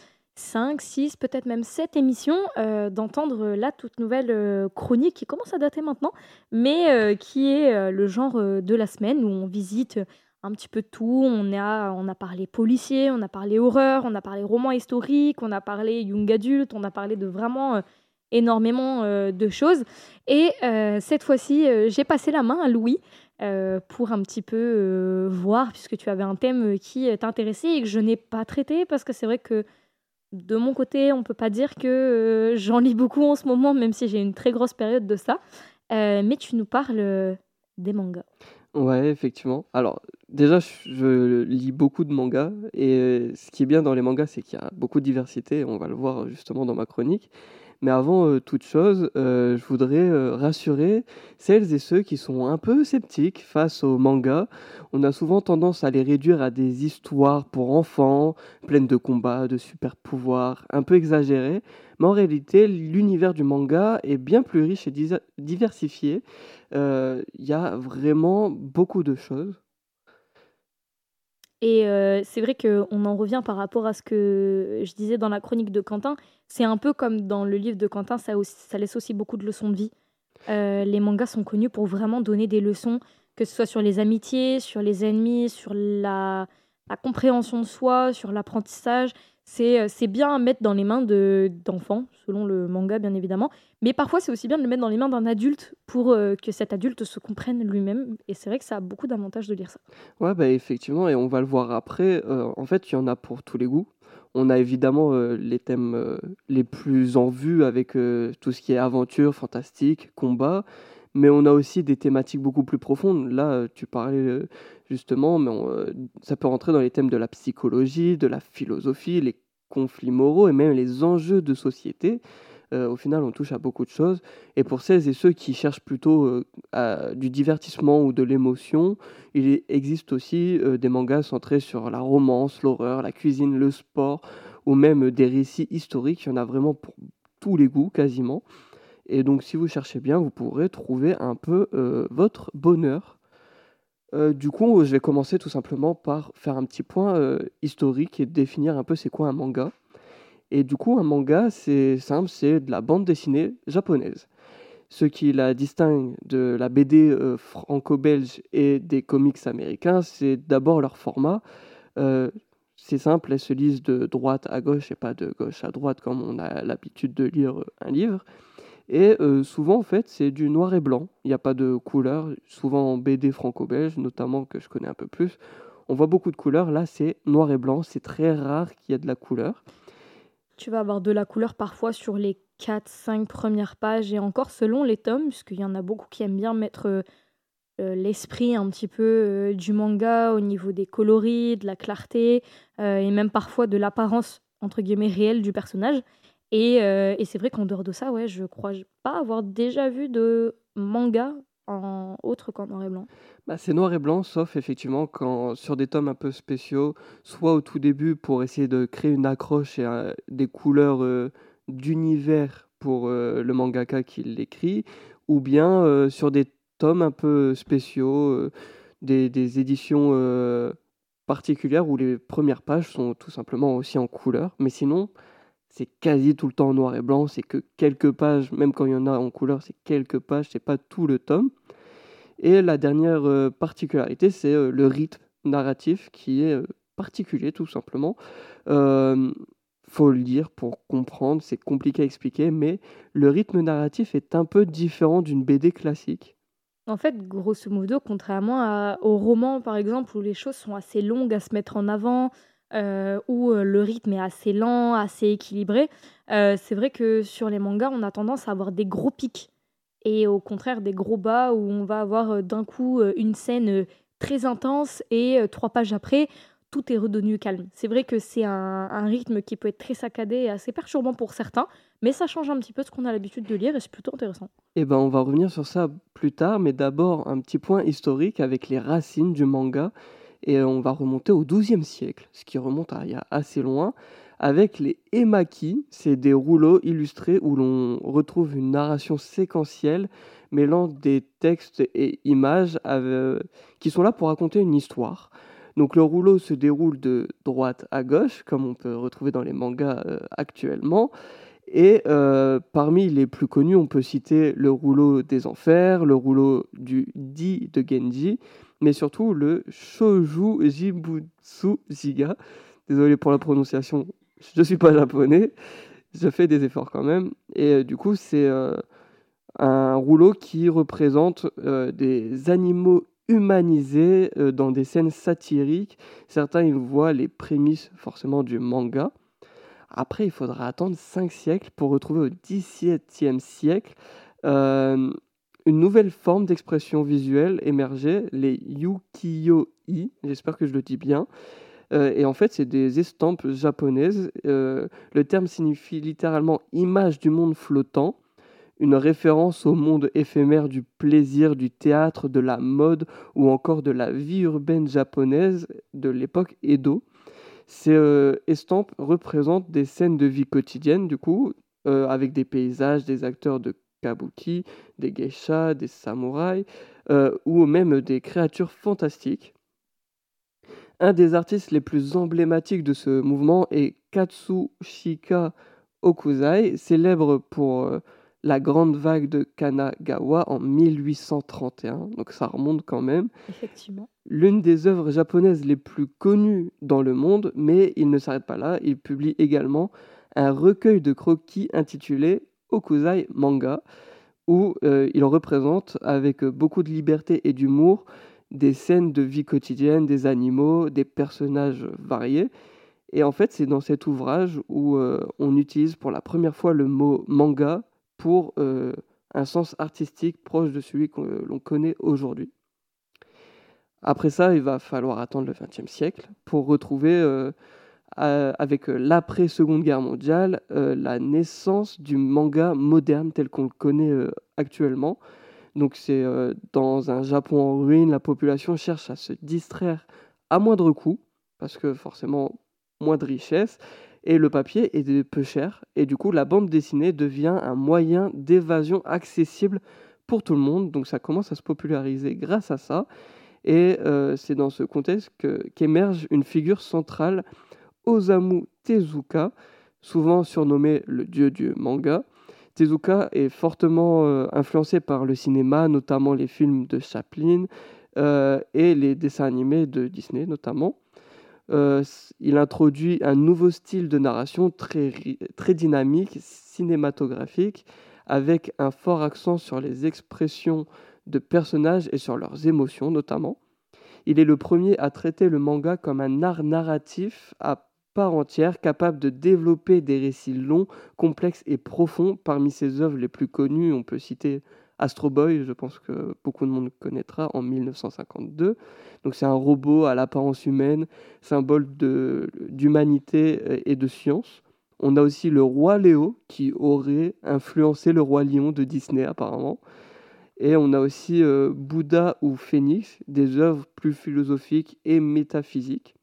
5, 6, peut-être même 7 émissions d'entendre la toute nouvelle chronique qui commence à dater maintenant, mais qui est le genre de la semaine où on visite un petit peu tout. On a parlé policier, on a parlé horreur, on a parlé roman historique, on a parlé young adulte, on a parlé de vraiment énormément de choses. Et cette fois-ci, j'ai passé la main à Louis pour un petit peu voir, puisque tu avais un thème qui t'intéressait et que je n'ai pas traité, parce que c'est vrai que de mon côté, on ne peut pas dire que j'en lis beaucoup en ce moment, même si j'ai une très grosse période de ça. Mais tu nous parles des mangas. Ouais, effectivement. Alors, déjà, je lis beaucoup de mangas. Et ce qui est bien dans les mangas, c'est qu'il y a beaucoup de diversité. On va le voir justement dans ma chronique. Mais avant toute chose, je voudrais rassurer celles et ceux qui sont un peu sceptiques face aux mangas. On a souvent tendance à les réduire à des histoires pour enfants, pleines de combats, de super pouvoirs, un peu exagérées. Mais en réalité, l'univers du manga est bien plus riche et diversifié. Il y a vraiment beaucoup de choses. Et c'est vrai qu'on en revient par rapport à ce que je disais dans la chronique de Quentin. C'est un peu comme dans le livre de Quentin, ça laisse aussi beaucoup de leçons de vie. Les mangas sont connus pour vraiment donner des leçons, que ce soit sur les amitiés, sur les ennemis, sur la compréhension de soi, sur l'apprentissage. C'est bien à mettre dans les mains d'enfants, selon le manga bien évidemment. Mais parfois, c'est aussi bien de le mettre dans les mains d'un adulte pour que cet adulte se comprenne lui-même. Et c'est vrai que ça a beaucoup d'avantages de lire ça. Ouais, bah effectivement, et on va le voir après. En fait, il y en a pour tous les goûts. On a évidemment les thèmes les plus en vue avec tout ce qui est aventure, fantastique, combat. Mais on a aussi des thématiques beaucoup plus profondes. Là, tu parlais justement, mais ça peut rentrer dans les thèmes de la psychologie, de la philosophie, les conflits moraux et même les enjeux de société. Au final, on touche à beaucoup de choses. Et pour celles et ceux qui cherchent plutôt du divertissement ou de l'émotion, il existe aussi des mangas centrés sur la romance, l'horreur, la cuisine, le sport, ou même des récits historiques. Il y en a vraiment pour tous les goûts, quasiment. Et donc, si vous cherchez bien, vous pourrez trouver un peu votre bonheur. Du coup, je vais commencer tout simplement par faire un petit point historique et définir un peu c'est quoi un manga. Et du coup, un manga, c'est simple, c'est de la bande dessinée japonaise. Ce qui la distingue de la BD franco-belge et des comics américains, c'est d'abord leur format. C'est simple, elles se lisent de droite à gauche et pas de gauche à droite comme on a l'habitude de lire un livre. Et souvent, en fait, c'est du noir et blanc. Il n'y a pas de couleur. Souvent en BD franco-belge, notamment que je connais un peu plus, on voit beaucoup de couleurs. Là, c'est noir et blanc. C'est très rare qu'il y ait de la couleur. Tu vas avoir de la couleur parfois sur les 4-5 premières pages et encore selon les tomes, puisqu'il y en a beaucoup qui aiment bien mettre l'esprit un petit peu du manga au niveau des coloris, de la clarté et même parfois de l'apparence entre guillemets réelle du personnage. Et c'est vrai qu'en dehors de ça, ouais, je crois pas avoir déjà vu de manga autre qu'en noir et blanc. Bah, c'est noir et blanc, sauf effectivement quand sur des tomes un peu spéciaux, soit au tout début pour essayer de créer une accroche et des couleurs d'univers pour le mangaka qui l'écrit, ou bien sur des tomes un peu spéciaux, des éditions particulières où les premières pages sont tout simplement aussi en couleur. Mais sinon, c'est quasi tout le temps en noir et blanc, c'est que quelques pages, même quand il y en a en couleur, c'est quelques pages, c'est pas tout le tome. Et la dernière particularité, c'est le rythme narratif qui est particulier, tout simplement. Faut le dire pour comprendre, c'est compliqué à expliquer, mais le rythme narratif est un peu différent d'une BD classique. En fait, grosso modo, contrairement au roman, par exemple, où les choses sont assez longues à se mettre en avant, où le rythme est assez lent, assez équilibré, c'est vrai que sur les mangas, on a tendance à avoir des gros pics et au contraire des gros bas où on va avoir d'un coup une scène très intense et 3 pages après, tout est redevenu calme. C'est vrai que c'est un rythme qui peut être très saccadé et assez perturbant pour certains, mais ça change un petit peu de ce qu'on a l'habitude de lire et c'est plutôt intéressant. Eh ben, on va revenir sur ça plus tard, mais d'abord un petit point historique avec les racines du manga. Et on va remonter au XIIe siècle, ce qui remonte à il y a assez loin, avec les emaki. C'est des rouleaux illustrés où l'on retrouve une narration séquentielle mêlant des textes et images qui sont là pour raconter une histoire. Donc le rouleau se déroule de droite à gauche, comme on peut retrouver dans les mangas actuellement. Et parmi les plus connus, on peut citer le rouleau des enfers, le rouleau du Di de Genji, mais surtout le Shouju Jinbutsu Jiga. Désolé pour la prononciation, je ne suis pas japonais, je fais des efforts quand même. Et du coup, c'est un rouleau qui représente des animaux humanisés dans des scènes satiriques. Certains, ils voient les prémices forcément du manga. Après, il faudra attendre 5 siècles pour retrouver au XVIIe siècle une nouvelle forme d'expression visuelle émerger, les ukiyo-i, j'espère que je le dis bien. Et en fait, c'est des estampes japonaises. Le terme signifie littéralement image du monde flottant, une référence au monde éphémère du plaisir, du théâtre, de la mode ou encore de la vie urbaine japonaise de l'époque Edo. Ces estampes représentent des scènes de vie quotidienne, du coup, avec des paysages, des acteurs de kabuki, des geishas, des samouraïs, ou même des créatures fantastiques. Un des artistes les plus emblématiques de ce mouvement est Katsushika Okuzai, célèbre pour la grande vague de Kanagawa en 1831, donc ça remonte quand même. Effectivement. L'une des œuvres japonaises les plus connues dans le monde, mais il ne s'arrête pas là, il publie également un recueil de croquis intitulé Okuzai Manga, où il représente avec beaucoup de liberté et d'humour des scènes de vie quotidienne, des animaux, des personnages variés. Et en fait, c'est dans cet ouvrage où on utilise pour la première fois le mot manga pour un sens artistique proche de celui que l'on connaît aujourd'hui. Après ça, il va falloir attendre le XXe siècle pour retrouver, avec l'après-Seconde Guerre mondiale, la naissance du manga moderne tel qu'on le connaît actuellement. Donc c'est dans un Japon en ruine, la population cherche à se distraire à moindre coût, parce que forcément moins de richesse, et le papier est peu cher, et du coup la bande dessinée devient un moyen d'évasion accessible pour tout le monde, donc ça commence à se populariser grâce à ça, et c'est dans ce contexte qu'émerge une figure centrale, Osamu Tezuka, souvent surnommé le dieu du manga. Tezuka est fortement influencé par le cinéma, notamment les films de Chaplin et les dessins animés de Disney notamment. Il introduit un nouveau style de narration très dynamique, cinématographique, avec un fort accent sur les expressions de personnages et sur leurs émotions notamment. Il est le premier à traiter le manga comme un art narratif à part entière, capable de développer des récits longs, complexes et profonds. Parmi ses œuvres les plus connues, on peut citer Astro Boy, je pense que beaucoup de monde connaîtra, en 1952. Donc c'est un robot à l'apparence humaine, symbole d'humanité et de science. On a aussi le roi Léo qui aurait influencé le roi Lion de Disney apparemment. Et on a aussi Bouddha ou Phénix, des œuvres plus philosophiques et métaphysiques.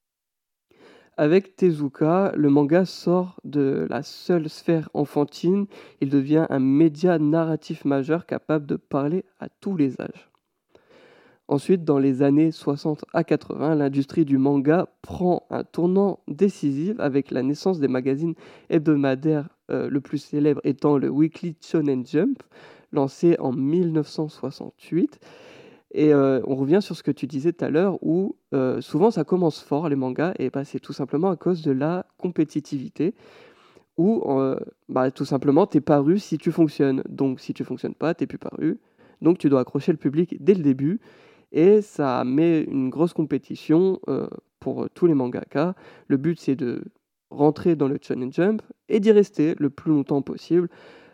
Avec Tezuka, le manga sort de la seule sphère enfantine, il devient un média narratif majeur capable de parler à tous les âges. Ensuite, dans les années 60 à 80, l'industrie du manga prend un tournant décisif avec la naissance des magazines hebdomadaires, le plus célèbre étant le Weekly Shonen Jump, lancé en 1968. Et on revient sur ce que tu disais tout à l'heure, où souvent ça commence fort, les mangas, et c'est tout simplement à cause de la compétitivité, où tout simplement t'es paru si tu fonctionnes. Donc si tu fonctionnes pas, t'es plus paru. Donc tu dois accrocher le public dès le début. Et ça met une grosse compétition pour tous les mangaka. Le but, c'est de rentrer dans le Shonen Jump et d'y rester le plus longtemps possible.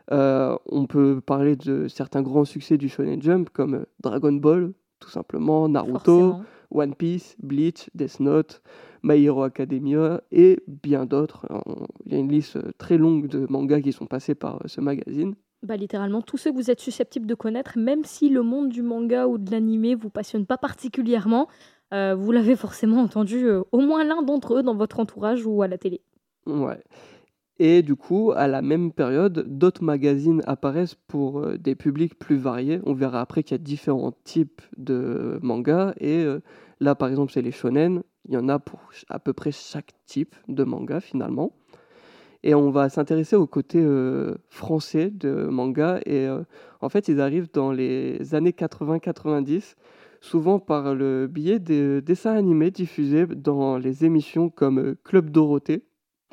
On peut parler de certains grands succès du Shonen Jump, comme Dragon Ball, tout simplement, Naruto, Forcément. One Piece, Bleach, Death Note, My Hero Academia et bien d'autres. Il y a une liste très longue de mangas qui sont passés par ce magazine. Littéralement, tous ceux que vous êtes susceptibles de connaître, même si le monde du manga ou de l'animé vous passionne pas particulièrement, vous l'avez forcément entendu au moins l'un d'entre eux dans votre entourage ou à la télé. Ouais. Et du coup, à la même période, d'autres magazines apparaissent pour des publics plus variés. On verra après qu'il y a différents types de mangas. Et là, par exemple, c'est les shonen. Il y en a pour à peu près chaque type de manga, finalement. Et on va s'intéresser au côté français de manga. Et en fait, ils arrivent dans les années 80-90, souvent par le biais des dessins animés diffusés dans les émissions comme Club Dorothée,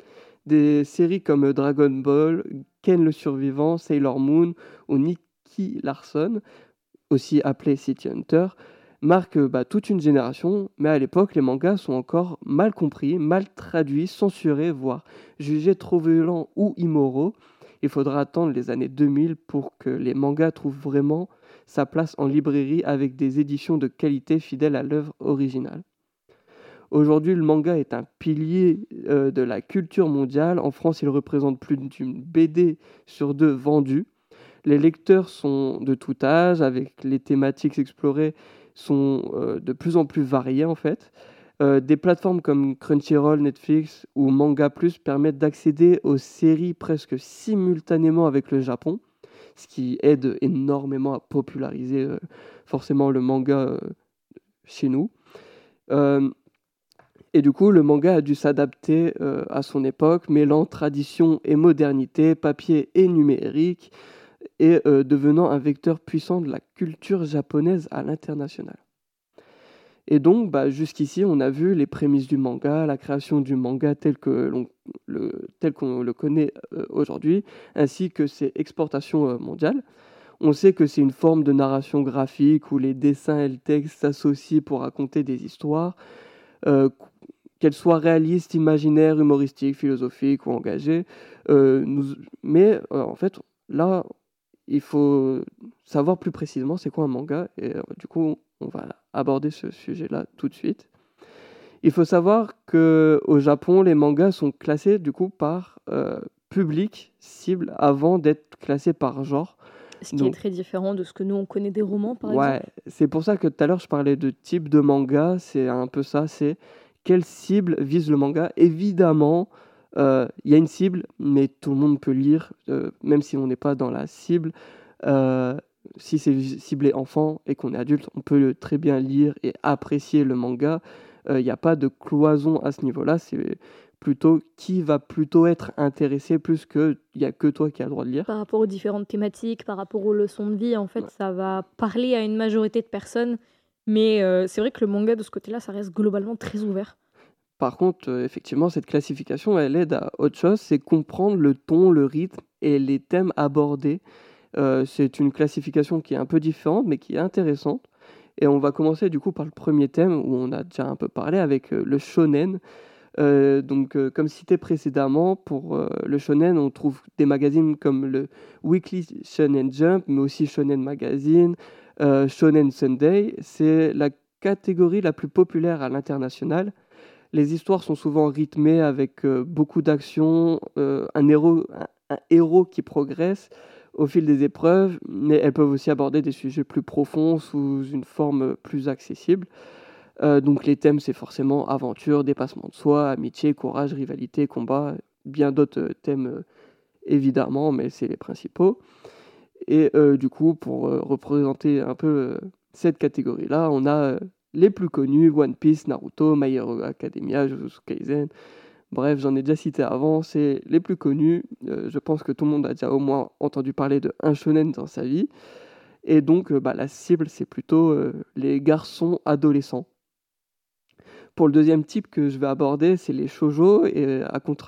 des séries comme Dragon Ball, Ken le Survivant, Sailor Moon ou Nicky Larson, aussi appelé City Hunter, marquent toute une génération, mais à l'époque, les mangas sont encore mal compris, mal traduits, censurés, voire jugés trop violents ou immoraux. Il faudra attendre les années 2000 pour que les mangas trouvent vraiment sa place en librairie avec des éditions de qualité fidèles à l'œuvre originale. Aujourd'hui, le manga est un pilier de la culture mondiale. En France, il représente plus d'une BD sur 2 vendue. Les lecteurs sont de tout âge, avec les thématiques explorées sont de plus en plus variées en fait. Des plateformes comme Crunchyroll, Netflix ou Manga Plus permettent d'accéder aux séries presque simultanément avec le Japon, ce qui aide énormément à populariser forcément le manga chez nous. Et du coup, le manga a dû s'adapter à son époque, mêlant tradition et modernité, papier et numérique, et devenant un vecteur puissant de la culture japonaise à l'international. Et donc, jusqu'ici, on a vu les prémices du manga, la création du manga tel qu'on le connaît aujourd'hui, ainsi que ses exportations mondiales. On sait que c'est une forme de narration graphique où les dessins et le texte s'associent pour raconter des histoires, qu'elles soient réalistes, imaginaires, humoristiques, philosophiques ou engagées. Mais en fait, là, il faut savoir plus précisément c'est quoi un manga. Et du coup, on va aborder ce sujet-là tout de suite. Il faut savoir qu'au Japon, les mangas sont classés du coup par public cible avant d'être classés par genre. Ce qui est très différent de ce que nous, on connaît des romans, par exemple. Ouais, c'est pour ça que tout à l'heure, je parlais de type de manga. C'est un peu ça, c'est quelle cible vise le manga. Évidemment, il y a une cible, mais tout le monde peut lire, même si on n'est pas dans la cible. Si c'est ciblé enfant et qu'on est adulte, on peut très bien lire et apprécier le manga. Il n'y a pas de cloison à ce niveau-là. C'est plutôt qui va plutôt être intéressé plus que il n'y a que toi qui as le droit de lire. Par rapport aux différentes thématiques, par rapport aux leçons de vie, en fait, ça va parler à une majorité de personnes. Mais c'est vrai que le manga, de ce côté-là, ça reste globalement très ouvert. Par contre, effectivement, cette classification, elle aide à autre chose, c'est comprendre le ton, le rythme et les thèmes abordés. C'est une classification qui est un peu différente, mais qui est intéressante. Et on va commencer du coup par le premier thème, où on a déjà un peu parlé, avec le shonen. Comme cité précédemment, pour le shonen, on trouve des magazines comme le Weekly Shonen Jump, mais aussi Shonen Magazine, Shonen Sunday. C'est la catégorie la plus populaire à l'international. Les histoires sont souvent rythmées avec beaucoup d'action, un héros qui progresse au fil des épreuves, mais elles peuvent aussi aborder des sujets plus profonds sous une forme plus accessible. Donc les thèmes, c'est forcément aventure, dépassement de soi, amitié, courage, rivalité, combat, bien d'autres thèmes évidemment, mais c'est les principaux. Et du coup, pour représenter un peu cette catégorie-là, on a les plus connus, One Piece, Naruto, My Hero Academia, Jujutsu Kaisen. Bref, j'en ai déjà cité avant, c'est les plus connus. Je pense que tout le monde a déjà au moins entendu parler de un shonen dans sa vie. Et donc, la cible, c'est plutôt les garçons adolescents. Pour le deuxième type que je vais aborder, c'est les shoujo. Et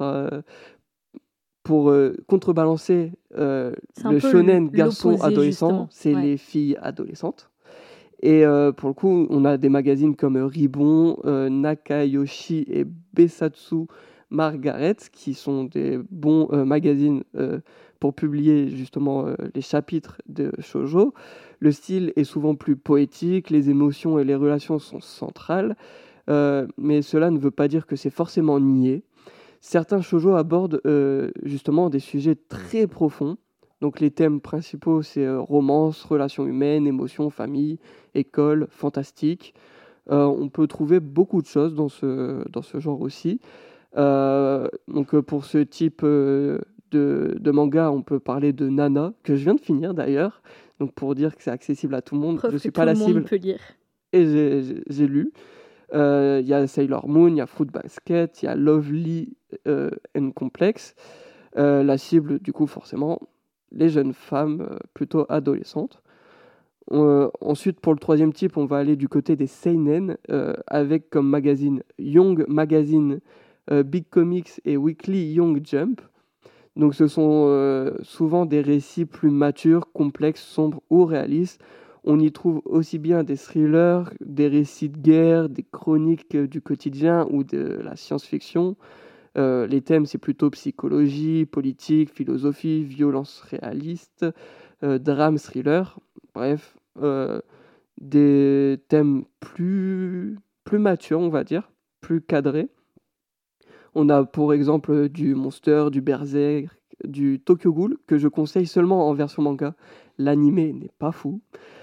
pour contrebalancer le shonen garçon adolescent, c'est les filles adolescentes. Et pour le coup, on a des magazines comme Ribbon, Nakayoshi et Besatsu Margaret, qui sont des bons magazines pour publier justement les chapitres de shoujo. Le style est souvent plus poétique, les émotions et les relations sont centrales, mais cela ne veut pas dire que c'est forcément niais. Certains shoujo abordent justement des sujets très profonds. Donc les thèmes principaux, c'est romance, relations humaines, émotions, famille, école, fantastique. On peut trouver beaucoup de choses dans ce genre aussi. Donc pour ce type de manga, on peut parler de Nana, que je viens de finir d'ailleurs. Donc pour dire que c'est accessible à tout le monde, preuve je que suis pas la cible. Tout le monde peut lire. Et j'ai lu. Il y a Sailor Moon, il y a Fruit Basket, il y a Lovely and Complex. La cible, du coup, forcément, les jeunes femmes plutôt adolescentes. Ensuite, pour le troisième type, on va aller du côté des seinen, avec comme magazine Young Magazine, Big Comics et Weekly Young Jump. Donc ce sont souvent des récits plus matures, complexes, sombres ou réalistes. On y trouve aussi bien des thrillers, des récits de guerre, des chroniques du quotidien ou de la science-fiction. Les thèmes, c'est plutôt psychologie, politique, philosophie, violence réaliste, drame, thriller. Bref, des thèmes plus matures, on va dire, plus cadrés. On a pour exemple du Monster, du Berserk, du Tokyo Ghoul, que je conseille seulement en version manga. L'anime n'est pas fou.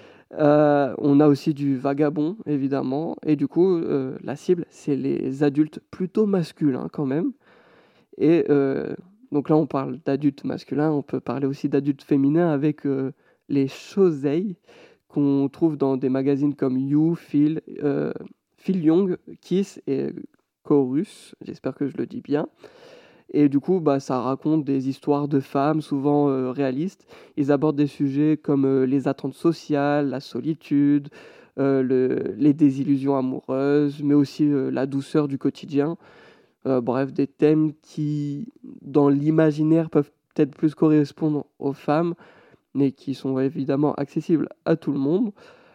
On a aussi du Vagabond, évidemment. Et du coup, la cible, c'est les adultes plutôt masculins quand même. Et donc là, on parle d'adultes masculins. On peut parler aussi d'adultes féminins avec les shosei qu'on trouve dans des magazines comme You, Phil Young, Kiss et Chorus. J'espère que je le dis bien. Et du coup, ça raconte des histoires de femmes, souvent réalistes. Ils abordent des sujets comme les attentes sociales, la solitude, les désillusions amoureuses, mais aussi la douceur du quotidien. Bref, des thèmes qui, dans l'imaginaire, peuvent peut-être plus correspondre aux femmes, mais qui sont évidemment accessibles à tout le monde.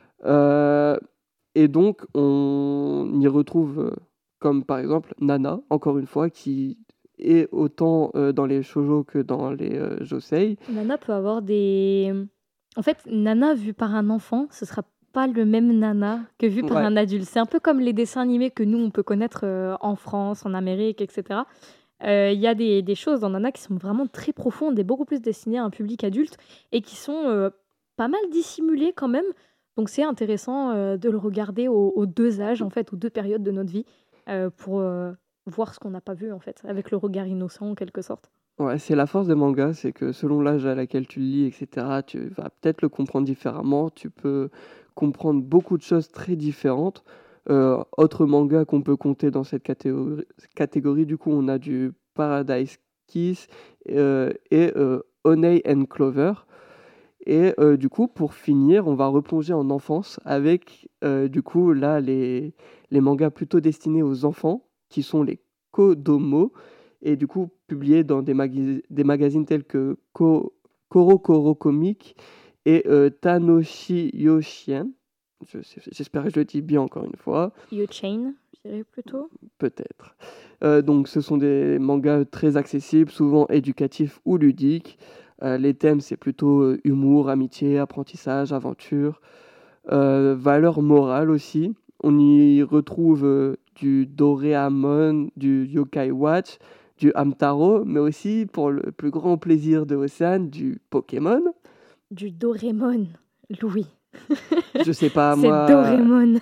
Et donc, on y retrouve, comme par exemple Nana, encore une fois, qui est autant dans les shoujo que dans les josei. Nana peut avoir des... En fait, Nana vu par un enfant, ce sera pas le même Nana que vu par un adulte. C'est un peu comme les dessins animés que nous, on peut connaître en France, en Amérique, etc. Il y a des choses dans Nana qui sont vraiment très profondes et beaucoup plus destinées à un public adulte et qui sont pas mal dissimulées quand même. Donc c'est intéressant de le regarder aux deux âges, en fait, aux deux périodes de notre vie, pour voir ce qu'on n'a pas vu, en fait, avec le regard innocent, en quelque sorte. Ouais, c'est la force des mangas, c'est que selon l'âge à laquelle tu le lis, etc., tu vas peut-être le comprendre différemment. Tu peux comprendre beaucoup de choses très différentes. Autre manga qu'on peut compter dans cette catégorie, du coup, on a du Paradise Kiss et Honey and Clover. Et du coup, pour finir, on va replonger en enfance avec, du coup, là, les mangas plutôt destinés aux enfants, qui sont les Kodomo, et du coup, publiés dans des magazines tels que Koro Comic et Tanoshi Yoshien. J'espère que je le dis bien encore une fois. Yochain, je dirais plutôt. Peut-être. Donc, ce sont des mangas très accessibles, souvent éducatifs ou ludiques. Les thèmes, c'est plutôt humour, amitié, apprentissage, aventure, valeurs morales aussi. On y retrouve du Doraemon, du Yokai Watch, du Hamtaro, mais aussi, pour le plus grand plaisir de Océane, du Pokémon. Du Doraemon, Louis. Je sais pas, C'est moi, Doraemon.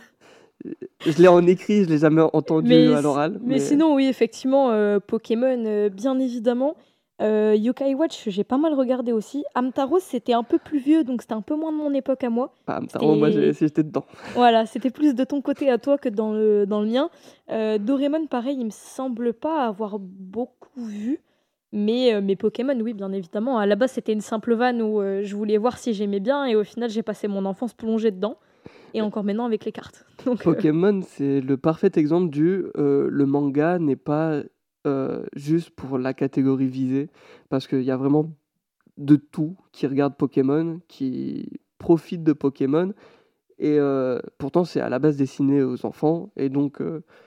je l'ai en écrit, je l'ai jamais entendu Mais, à l'oral. mais sinon, oui, effectivement, Pokémon, bien évidemment. Yokai Watch, j'ai pas mal regardé aussi. Hamtaro, c'était un peu plus vieux, donc c'était un peu moins de mon époque à moi. Hamtaro, moi, j'étais dedans. Voilà, c'était plus de ton côté à toi que dans le mien. Doraemon, pareil, il me semble pas avoir beaucoup vu. Mais Pokémon, oui, bien évidemment. À la base, c'était une simple vanne où je voulais voir si j'aimais bien. Et au final, j'ai passé mon enfance plongée dedans. Et encore maintenant avec les cartes. Donc, Pokémon, c'est le parfait exemple le manga n'est pas juste pour la catégorie visée, parce qu'il y a vraiment de tout qui regarde Pokémon, qui profite de Pokémon, et pourtant c'est à la base destiné aux enfants, et donc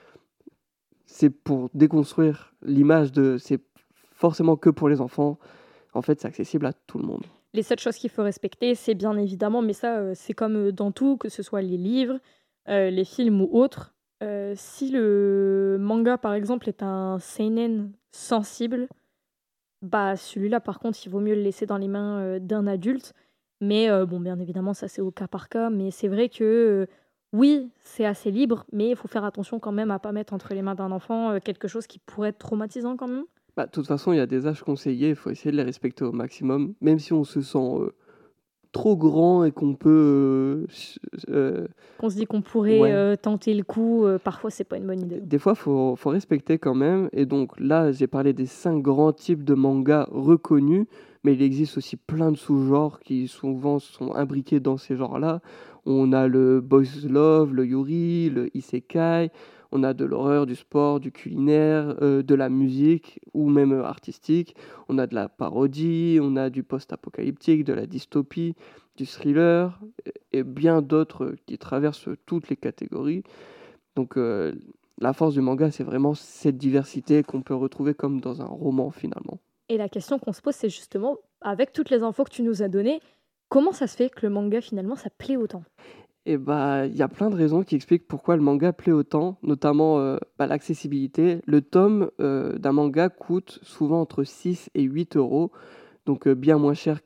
c'est pour déconstruire l'image de c'est forcément que pour les enfants. En fait, c'est accessible à tout le monde. les seules choses qu'il faut respecter, c'est bien évidemment, mais ça, c'est comme dans tout, que ce soit les livres, les films ou autres. Si le manga, par exemple, est un seinen sensible, bah celui-là, par contre, il vaut mieux le laisser dans les mains d'un adulte. Mais bon, bien évidemment, ça c'est au cas par cas. Mais c'est vrai que oui, c'est assez libre, mais il faut faire attention quand même à pas mettre entre les mains d'un enfant quelque chose qui pourrait être traumatisant quand même. Bah, de toute façon, il y a des âges conseillés, il faut essayer de les respecter au maximum, même si on se sent trop grand et qu'on peut... Qu'on se dit qu'on pourrait Ouais. tenter le coup, parfois c'est pas une bonne idée. Des fois, faut respecter quand même. Et donc là, j'ai parlé des 5 grands types de mangas reconnus, mais il existe aussi plein de sous-genres qui souvent sont imbriqués dans ces genres-là. On a le boys love, le yuri, le isekai. On a de l'horreur, du sport, du culinaire, de la musique ou même artistique. On a de la parodie, on a du post-apocalyptique, de la dystopie, du thriller et bien d'autres qui traversent toutes les catégories. Donc la force du manga, c'est vraiment cette diversité qu'on peut retrouver comme dans un roman finalement. Et la question qu'on se pose, c'est justement, avec toutes les infos que tu nous as données, comment ça se fait que le manga finalement ça plaît autant? Et bah, il y a plein de raisons qui expliquent pourquoi le manga plaît autant, notamment l'accessibilité. Le tome d'un manga coûte souvent entre 6 et 8 euros, donc bien moins cher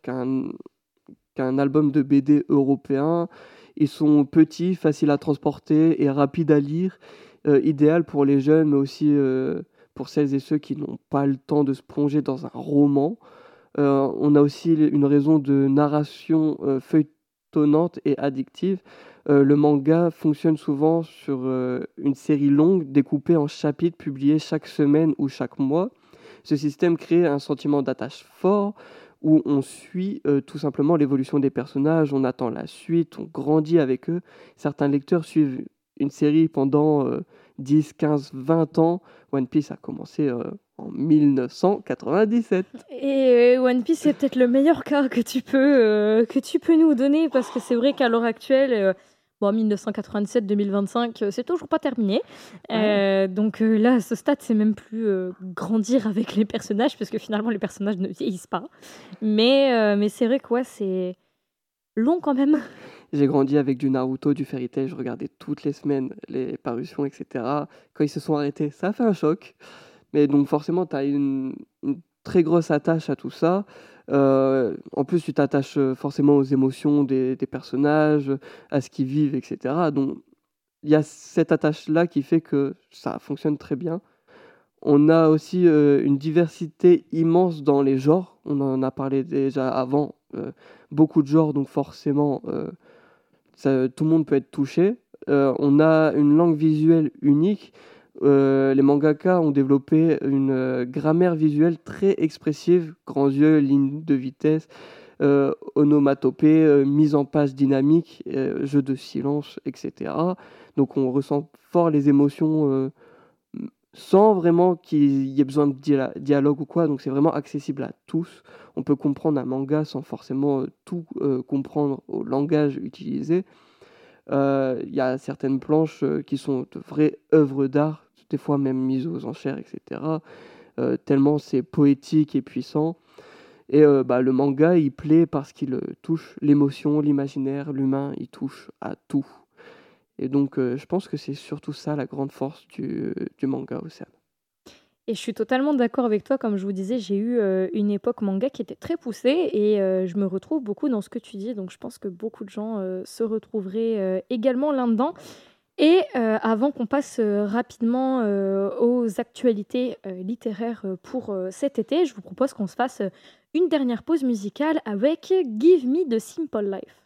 qu'un album de BD européen. Ils sont petits, faciles à transporter et rapides à lire, idéal pour les jeunes, mais aussi pour celles et ceux qui n'ont pas le temps de se plonger dans un roman. On a aussi une raison de narration feuilletonnante et addictive. Le manga fonctionne souvent sur une série longue découpée en chapitres publiés chaque semaine ou chaque mois. Ce système crée un sentiment d'attache fort où on suit tout simplement l'évolution des personnages, on attend la suite, on grandit avec eux. Certains lecteurs suivent une série pendant 10, 15, 20 ans. One Piece a commencé en 1997. Et One Piece, c'est peut-être le meilleur cas que tu peux nous donner, parce que c'est vrai qu'à l'heure actuelle, 1997-2025, c'est toujours pas terminé. Donc là, à ce stade, c'est même plus grandir avec les personnages, parce que finalement, les personnages ne vieillissent pas. Mais c'est vrai que ouais, c'est long quand même. J'ai grandi avec du Naruto, du Fairy Tail, je regardais toutes les semaines les parutions, etc. Quand ils se sont arrêtés, ça a fait un choc. Mais donc forcément, tu as une très grosse attache à tout ça. En plus, tu t'attaches forcément aux émotions des personnages, à ce qu'ils vivent, etc. Donc il y a cette attache-là qui fait que ça fonctionne très bien. On a aussi une diversité immense dans les genres. On en a parlé déjà avant. Beaucoup de genres, donc forcément, tout le monde peut être touché. On a une langue visuelle unique. Les mangaka ont développé une grammaire visuelle très expressive, grands yeux, lignes de vitesse, onomatopée, mise en page dynamique, jeu de silence, etc. Donc on ressent fort les émotions sans vraiment qu'il y ait besoin de dialogue ou quoi. Donc c'est vraiment accessible à tous. On peut comprendre un manga sans forcément tout comprendre au langage utilisé. Il y a certaines planches qui sont de vraies œuvres d'art, des fois même mises aux enchères, etc. Tellement c'est poétique et puissant. Et le manga, il plaît parce qu'il touche l'émotion, l'imaginaire, l'humain, il touche à tout. Et donc, je pense que c'est surtout ça la grande force du manga Océane. Et je suis totalement d'accord avec toi. Comme je vous disais, j'ai eu une époque manga qui était très poussée et je me retrouve beaucoup dans ce que tu dis. Donc je pense que beaucoup de gens se retrouveraient également là-dedans. Et avant qu'on passe rapidement aux actualités littéraires pour cet été, je vous propose qu'on se fasse une dernière pause musicale avec Give Me the Simple Life.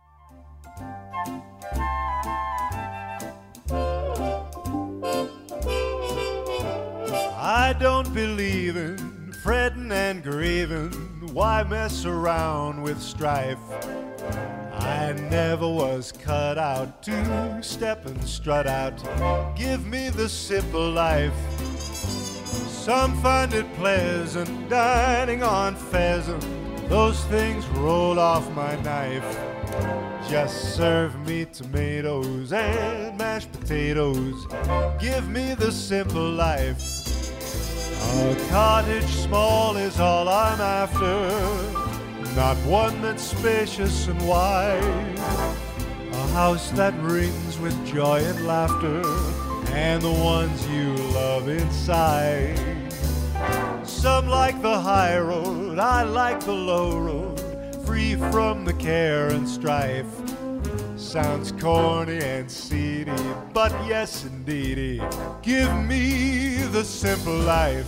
I don't believe in fretting and grieving. Why mess around with strife? I never was cut out to step and strut out. Give me the simple life. Some find it pleasant dining on pheasant. Those things roll off my knife. Just serve me tomatoes and mashed potatoes. Give me the simple life. A cottage small is all I'm after, not one that's spacious and wide. A house that rings with joy and laughter, and the ones you love inside. Some like the high road, I like the low road, free from the care and strife. Sounds corny and seedy, but yes indeedy, give me the simple life.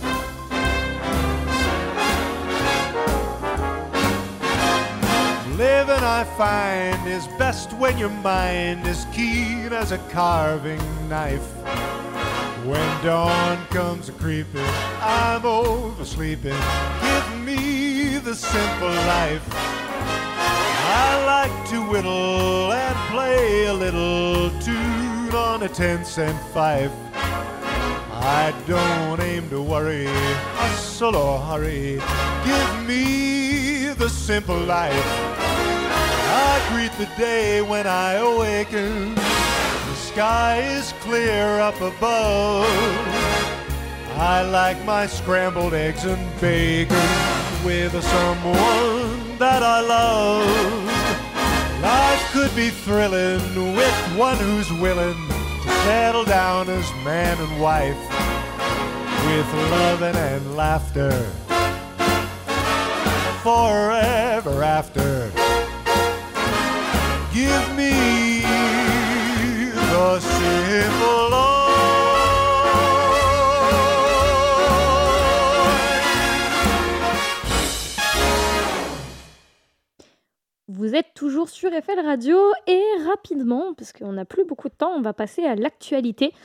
Living I find is best when your mind is keen as a carving knife. When dawn comes a-creeping, I'm oversleeping, give me the simple life. I like to whittle and play a little tune on a 10-cent fife. I don't aim to worry, hustle or hurry. Give me the simple life. I greet the day when I awaken. The sky is clear up above. I like my scrambled eggs and bacon with someone that I love. Life could be thrilling with one who's willing to settle down as man and wife, with loving and laughter forever after. Give me the simple life. Vous êtes toujours sur FL Radio et rapidement, parce qu'on n'a plus beaucoup de temps, on va passer à l'actualité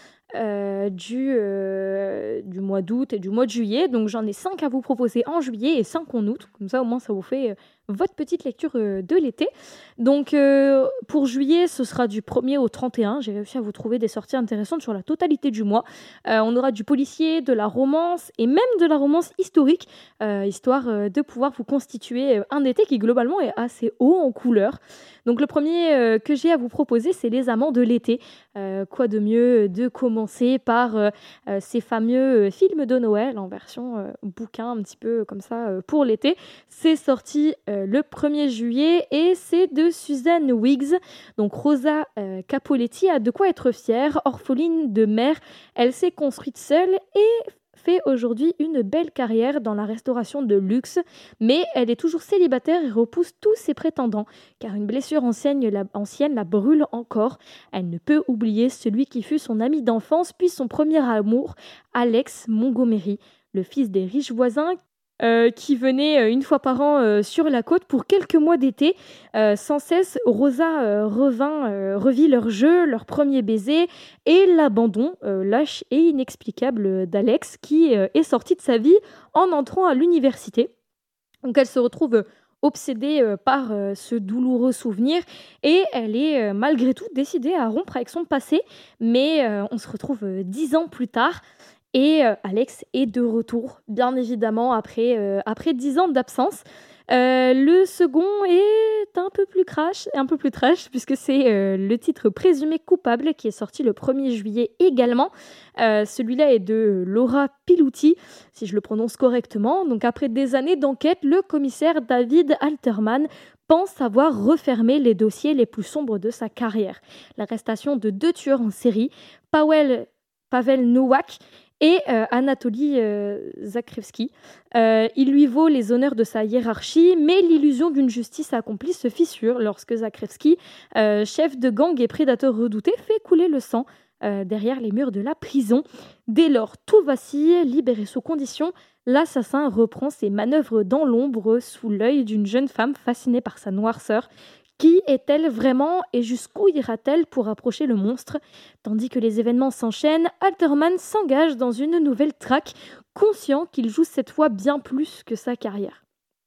du mois d'août et du mois de juillet. Donc j'en ai 5 à vous proposer en juillet et 5 en août. Comme ça au moins ça vous fait votre petite lecture de l'été. Donc pour juillet, ce sera du 1er au 31. J'ai réussi à vous trouver des sorties intéressantes sur la totalité du mois. On aura du policier, de la romance et même de la romance historique, histoire de pouvoir vous constituer un été qui globalement est assez haut en couleurs. Donc le premier que j'ai à vous proposer, c'est Les Amants de l'été. Quoi de mieux de commencer par ces fameux films de Noël en version bouquin un petit peu comme ça pour l'été. C'est sorti le 1er juillet et c'est de Suzanne Wiggs. Donc Rosa Capoletti a de quoi être fière. Orpheline de mère, elle s'est construite seule et fait aujourd'hui une belle carrière dans la restauration de luxe, mais elle est toujours célibataire et repousse tous ses prétendants, car une blessure ancienne la brûle encore. Elle ne peut oublier celui qui fut son ami d'enfance, puis son premier amour, Alex Montgomery, le fils des riches voisins qui venait une fois par an sur la côte pour quelques mois d'été. Sans cesse, Rosa revit leur jeu, leur premier baiser et l'abandon lâche et inexplicable d'Alex qui est sorti de sa vie en entrant à l'université. Donc elle se retrouve obsédée par ce douloureux souvenir et elle est malgré tout décidée à rompre avec son passé, mais on se retrouve 10 ans plus tard. Et Alex est de retour, bien évidemment, après 10 ans d'absence. Le second est un peu plus trash, puisque c'est le titre Présumé coupable qui est sorti le 1er juillet également. Celui-là est de Laura Piluti, si je le prononce correctement. Donc après des années d'enquête, le commissaire David Alterman pense avoir refermé les dossiers les plus sombres de sa carrière. L'arrestation de 2 tueurs en série, Pavel Nowak et Anatoly Zakrevski. Il lui vaut les honneurs de sa hiérarchie, mais l'illusion d'une justice accomplie se fissure lorsque Zakrevski, chef de gang et prédateur redouté, fait couler le sang derrière les murs de la prison. Dès lors, tout vacille, libéré sous condition, l'assassin reprend ses manœuvres dans l'ombre sous l'œil d'une jeune femme fascinée par sa noirceur. Qui est-elle vraiment et jusqu'où ira-t-elle pour approcher le monstre ? Tandis que les événements s'enchaînent, Alterman s'engage dans une nouvelle traque, conscient qu'il joue cette fois bien plus que sa carrière.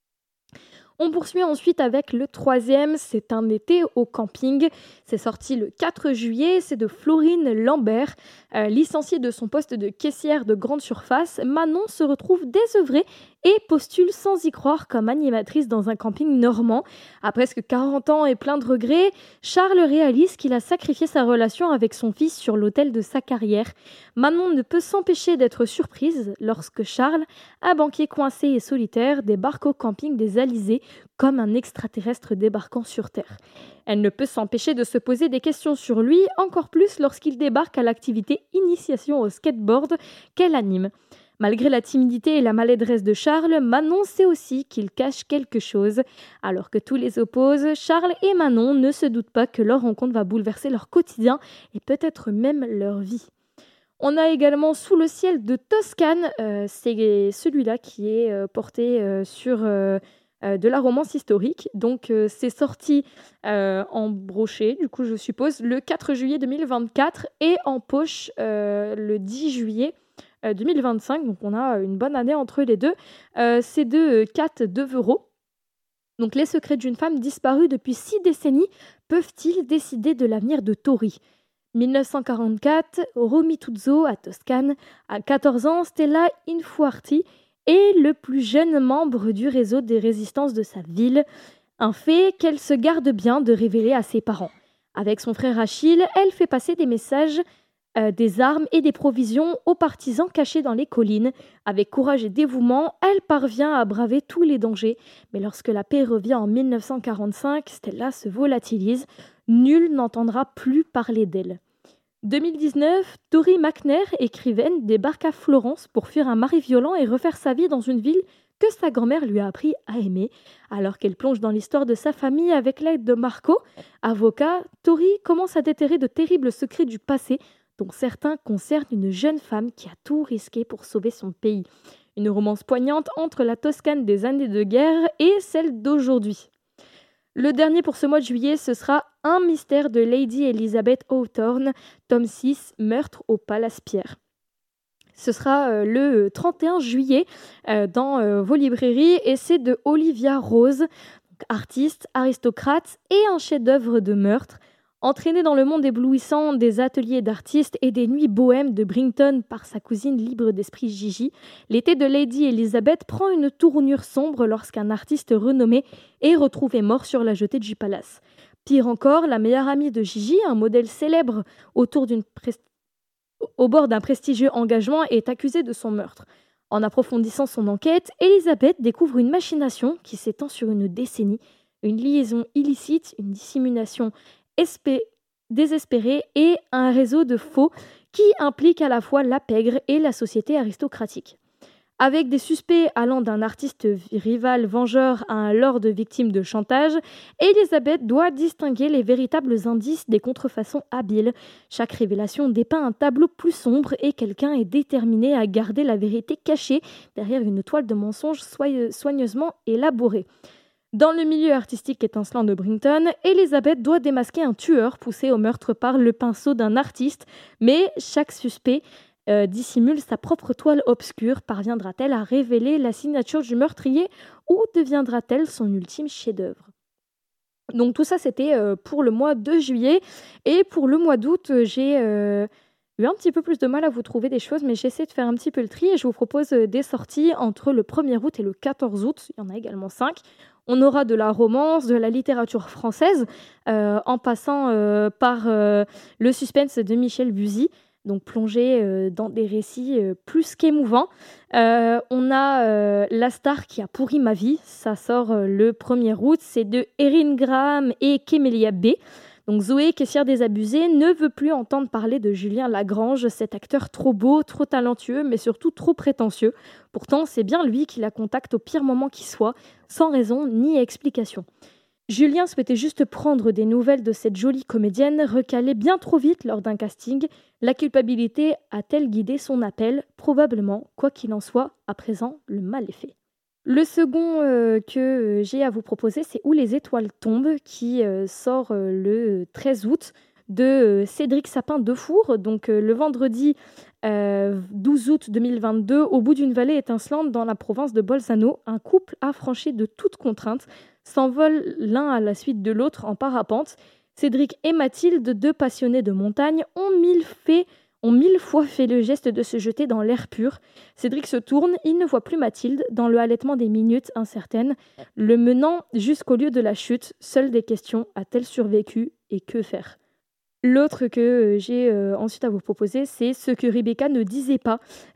On poursuit ensuite avec le 3e, c'est un été au camping. C'est sorti le 4 juillet, c'est de Florine Lambert. Licenciée de son poste de caissière de grande surface, Manon se retrouve désœuvrée et postule sans y croire comme animatrice dans un camping normand. À presque 40 ans et plein de regrets, Charles réalise qu'il a sacrifié sa relation avec son fils sur l'autel de sa carrière. Manon ne peut s'empêcher d'être surprise lorsque Charles, un banquier coincé et solitaire, débarque au camping des Alizés comme un extraterrestre débarquant sur Terre. Elle ne peut s'empêcher de se poser des questions sur lui, encore plus lorsqu'il débarque à l'activité Initiation au skateboard qu'elle anime. Malgré la timidité et la maladresse de Charles, Manon sait aussi qu'il cache quelque chose. Alors que tous les opposent, Charles et Manon ne se doutent pas que leur rencontre va bouleverser leur quotidien et peut-être même leur vie. On a également Sous le ciel de Toscane, c'est celui-là qui est porté sur de la romance historique. Donc c'est sorti en brochet, du coup je suppose, le 4 juillet 2024 et en poche le 10 juillet 2025. Donc on a une bonne année entre les deux. C'est de Kat Devereaux. Donc les secrets d'une femme disparue depuis 6 décennies peuvent-ils décider de l'avenir de Tori ? 1944, Romituzzo à Toscane. À 14 ans, Stella Infuarti est le plus jeune membre du réseau des résistances de sa ville. Un fait qu'elle se garde bien de révéler à ses parents. Avec son frère Achille, elle fait passer des messages, des armes et des provisions aux partisans cachés dans les collines. Avec courage et dévouement, elle parvient à braver tous les dangers. Mais lorsque la paix revient en 1945, Stella se volatilise. Nul n'entendra plus parler d'elle. 2019, Tori McNair, écrivaine, débarque à Florence pour fuir un mari violent et refaire sa vie dans une ville que sa grand-mère lui a appris à aimer. Alors qu'elle plonge dans l'histoire de sa famille avec l'aide de Marco, avocat, Tori commence à déterrer de terribles secrets du passé, dont certains concernent une jeune femme qui a tout risqué pour sauver son pays. Une romance poignante entre la Toscane des années de guerre et celle d'aujourd'hui. Le dernier pour ce mois de juillet, ce sera Un mystère de Lady Elizabeth Hawthorne, tome 6, Meurtre au Palace Pierre. Ce sera le 31 juillet dans vos librairies et c'est de Olivia Rose, artiste, aristocrate et un chef-d'œuvre de meurtre. Entraînée dans le monde éblouissant des ateliers d'artistes et des nuits bohèmes de Brington par sa cousine libre d'esprit Gigi, l'été de Lady Elizabeth prend une tournure sombre lorsqu'un artiste renommé est retrouvé mort sur la jetée du palace. Pire encore, la meilleure amie de Gigi, un modèle célèbre au bord d'un prestigieux engagement, est accusée de son meurtre. En approfondissant son enquête, Elizabeth découvre une machination qui s'étend sur une décennie, une liaison illicite, une dissimulation désespérée et un réseau de faux qui implique à la fois la pègre et la société aristocratique. Avec des suspects allant d'un artiste rival vengeur à un lord victime de chantage, Elizabeth doit distinguer les véritables indices des contrefaçons habiles. Chaque révélation dépeint un tableau plus sombre et quelqu'un est déterminé à garder la vérité cachée derrière une toile de mensonges soigneusement élaborée. Dans le milieu artistique étincelant de Brington, Elizabeth doit démasquer un tueur poussé au meurtre par le pinceau d'un artiste, mais chaque suspect dissimule sa propre toile obscure. Parviendra-t-elle à révéler la signature du meurtrier ou deviendra-t-elle son ultime chef-d'œuvre ? Donc tout ça, c'était pour le mois de juillet. Et pour le mois d'août, j'ai eu un petit peu plus de mal à vous trouver des choses, mais j'essaie de faire un petit peu le tri et je vous propose des sorties entre le 1er août et le 14 août. Il y en a également 5. On aura de la romance, de la littérature française, en passant par le suspense de Michel Buzy. donc plonger dans des récits plus qu'émouvants. On a La Star qui a pourri ma vie, ça sort le 1er août, c'est de Erin Graham et Kemelia B. Donc Zoé, caissière désabusée, ne veut plus entendre parler de Julien Lagrange, cet acteur trop beau, trop talentueux, mais surtout trop prétentieux. Pourtant, c'est bien lui qui la contacte au pire moment qui soit, sans raison ni explication. Julien souhaitait juste prendre des nouvelles de cette jolie comédienne, recalée bien trop vite lors d'un casting. La culpabilité a-t-elle guidé son appel ? Probablement, quoi qu'il en soit, à présent, le mal est fait. Le second que j'ai à vous proposer, c'est Où les étoiles tombent, qui sort le 13 août de Cédric Sapin-Defour. Donc le vendredi 12 août 2022, au bout d'une vallée étincelante dans la province de Bolzano, un couple affranchi de toute contrainte s'envole l'un à la suite de l'autre en parapente. Cédric et Mathilde, deux passionnés de montagne, ont mille fois fait le geste de se jeter dans l'air pur. Cédric se tourne, il ne voit plus Mathilde, dans le halètement des minutes incertaines, le menant jusqu'au lieu de la chute. Seules des questions, a-t-elle survécu et que faire ? L'autre que j'ai ensuite à vous proposer, c'est Ce que Rebecca ne disait pas.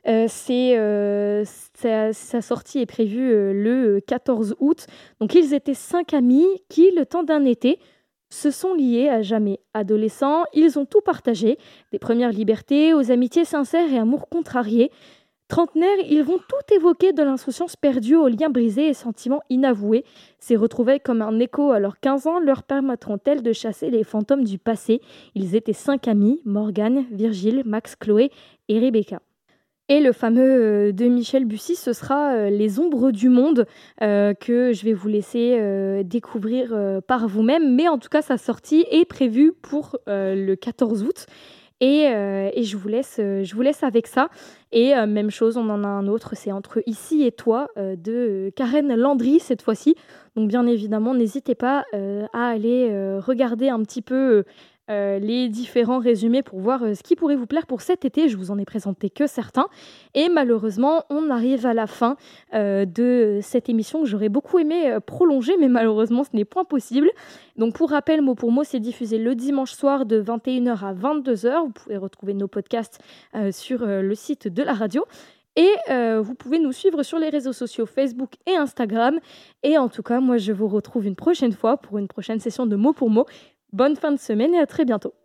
Sa sortie est prévue le 14 août. Donc ils étaient 5 amis qui, le temps d'un été, se sont liés à jamais. Adolescents, ils ont tout partagé, des premières libertés aux amitiés sincères et amours contrariés. Trentenaires, ils vont tout évoquer, de l'insouciance perdue aux liens brisés et sentiments inavoués. Ces retrouvailles comme un écho à leurs 15 ans leur permettront-elles de chasser les fantômes du passé ? Ils étaient 5 amis, Morgane, Virgile, Max, Chloé et Rebecca. Et le fameux de Michel Bussy, ce sera Les ombres du monde, que je vais vous laisser découvrir par vous-même. Mais en tout cas, sa sortie est prévue pour le 14 août. Et je vous laisse avec ça. Et même chose, on en a un autre, c'est Entre ici et toi, de Karen Landry cette fois-ci. Donc bien évidemment, n'hésitez pas à aller regarder un petit peu les différents résumés pour voir ce qui pourrait vous plaire pour cet été. Je vous en ai présenté que certains. Et malheureusement, on arrive à la fin de cette émission que j'aurais beaucoup aimé prolonger, mais malheureusement, ce n'est point possible. Donc pour rappel, Mot pour Mot, c'est diffusé le dimanche soir de 21h à 22h. Vous pouvez retrouver nos podcasts sur le site de la radio. Et vous pouvez nous suivre sur les réseaux sociaux Facebook et Instagram. Et en tout cas, moi, je vous retrouve une prochaine fois pour une prochaine session de Mot pour Mot. Bonne fin de semaine et à très bientôt.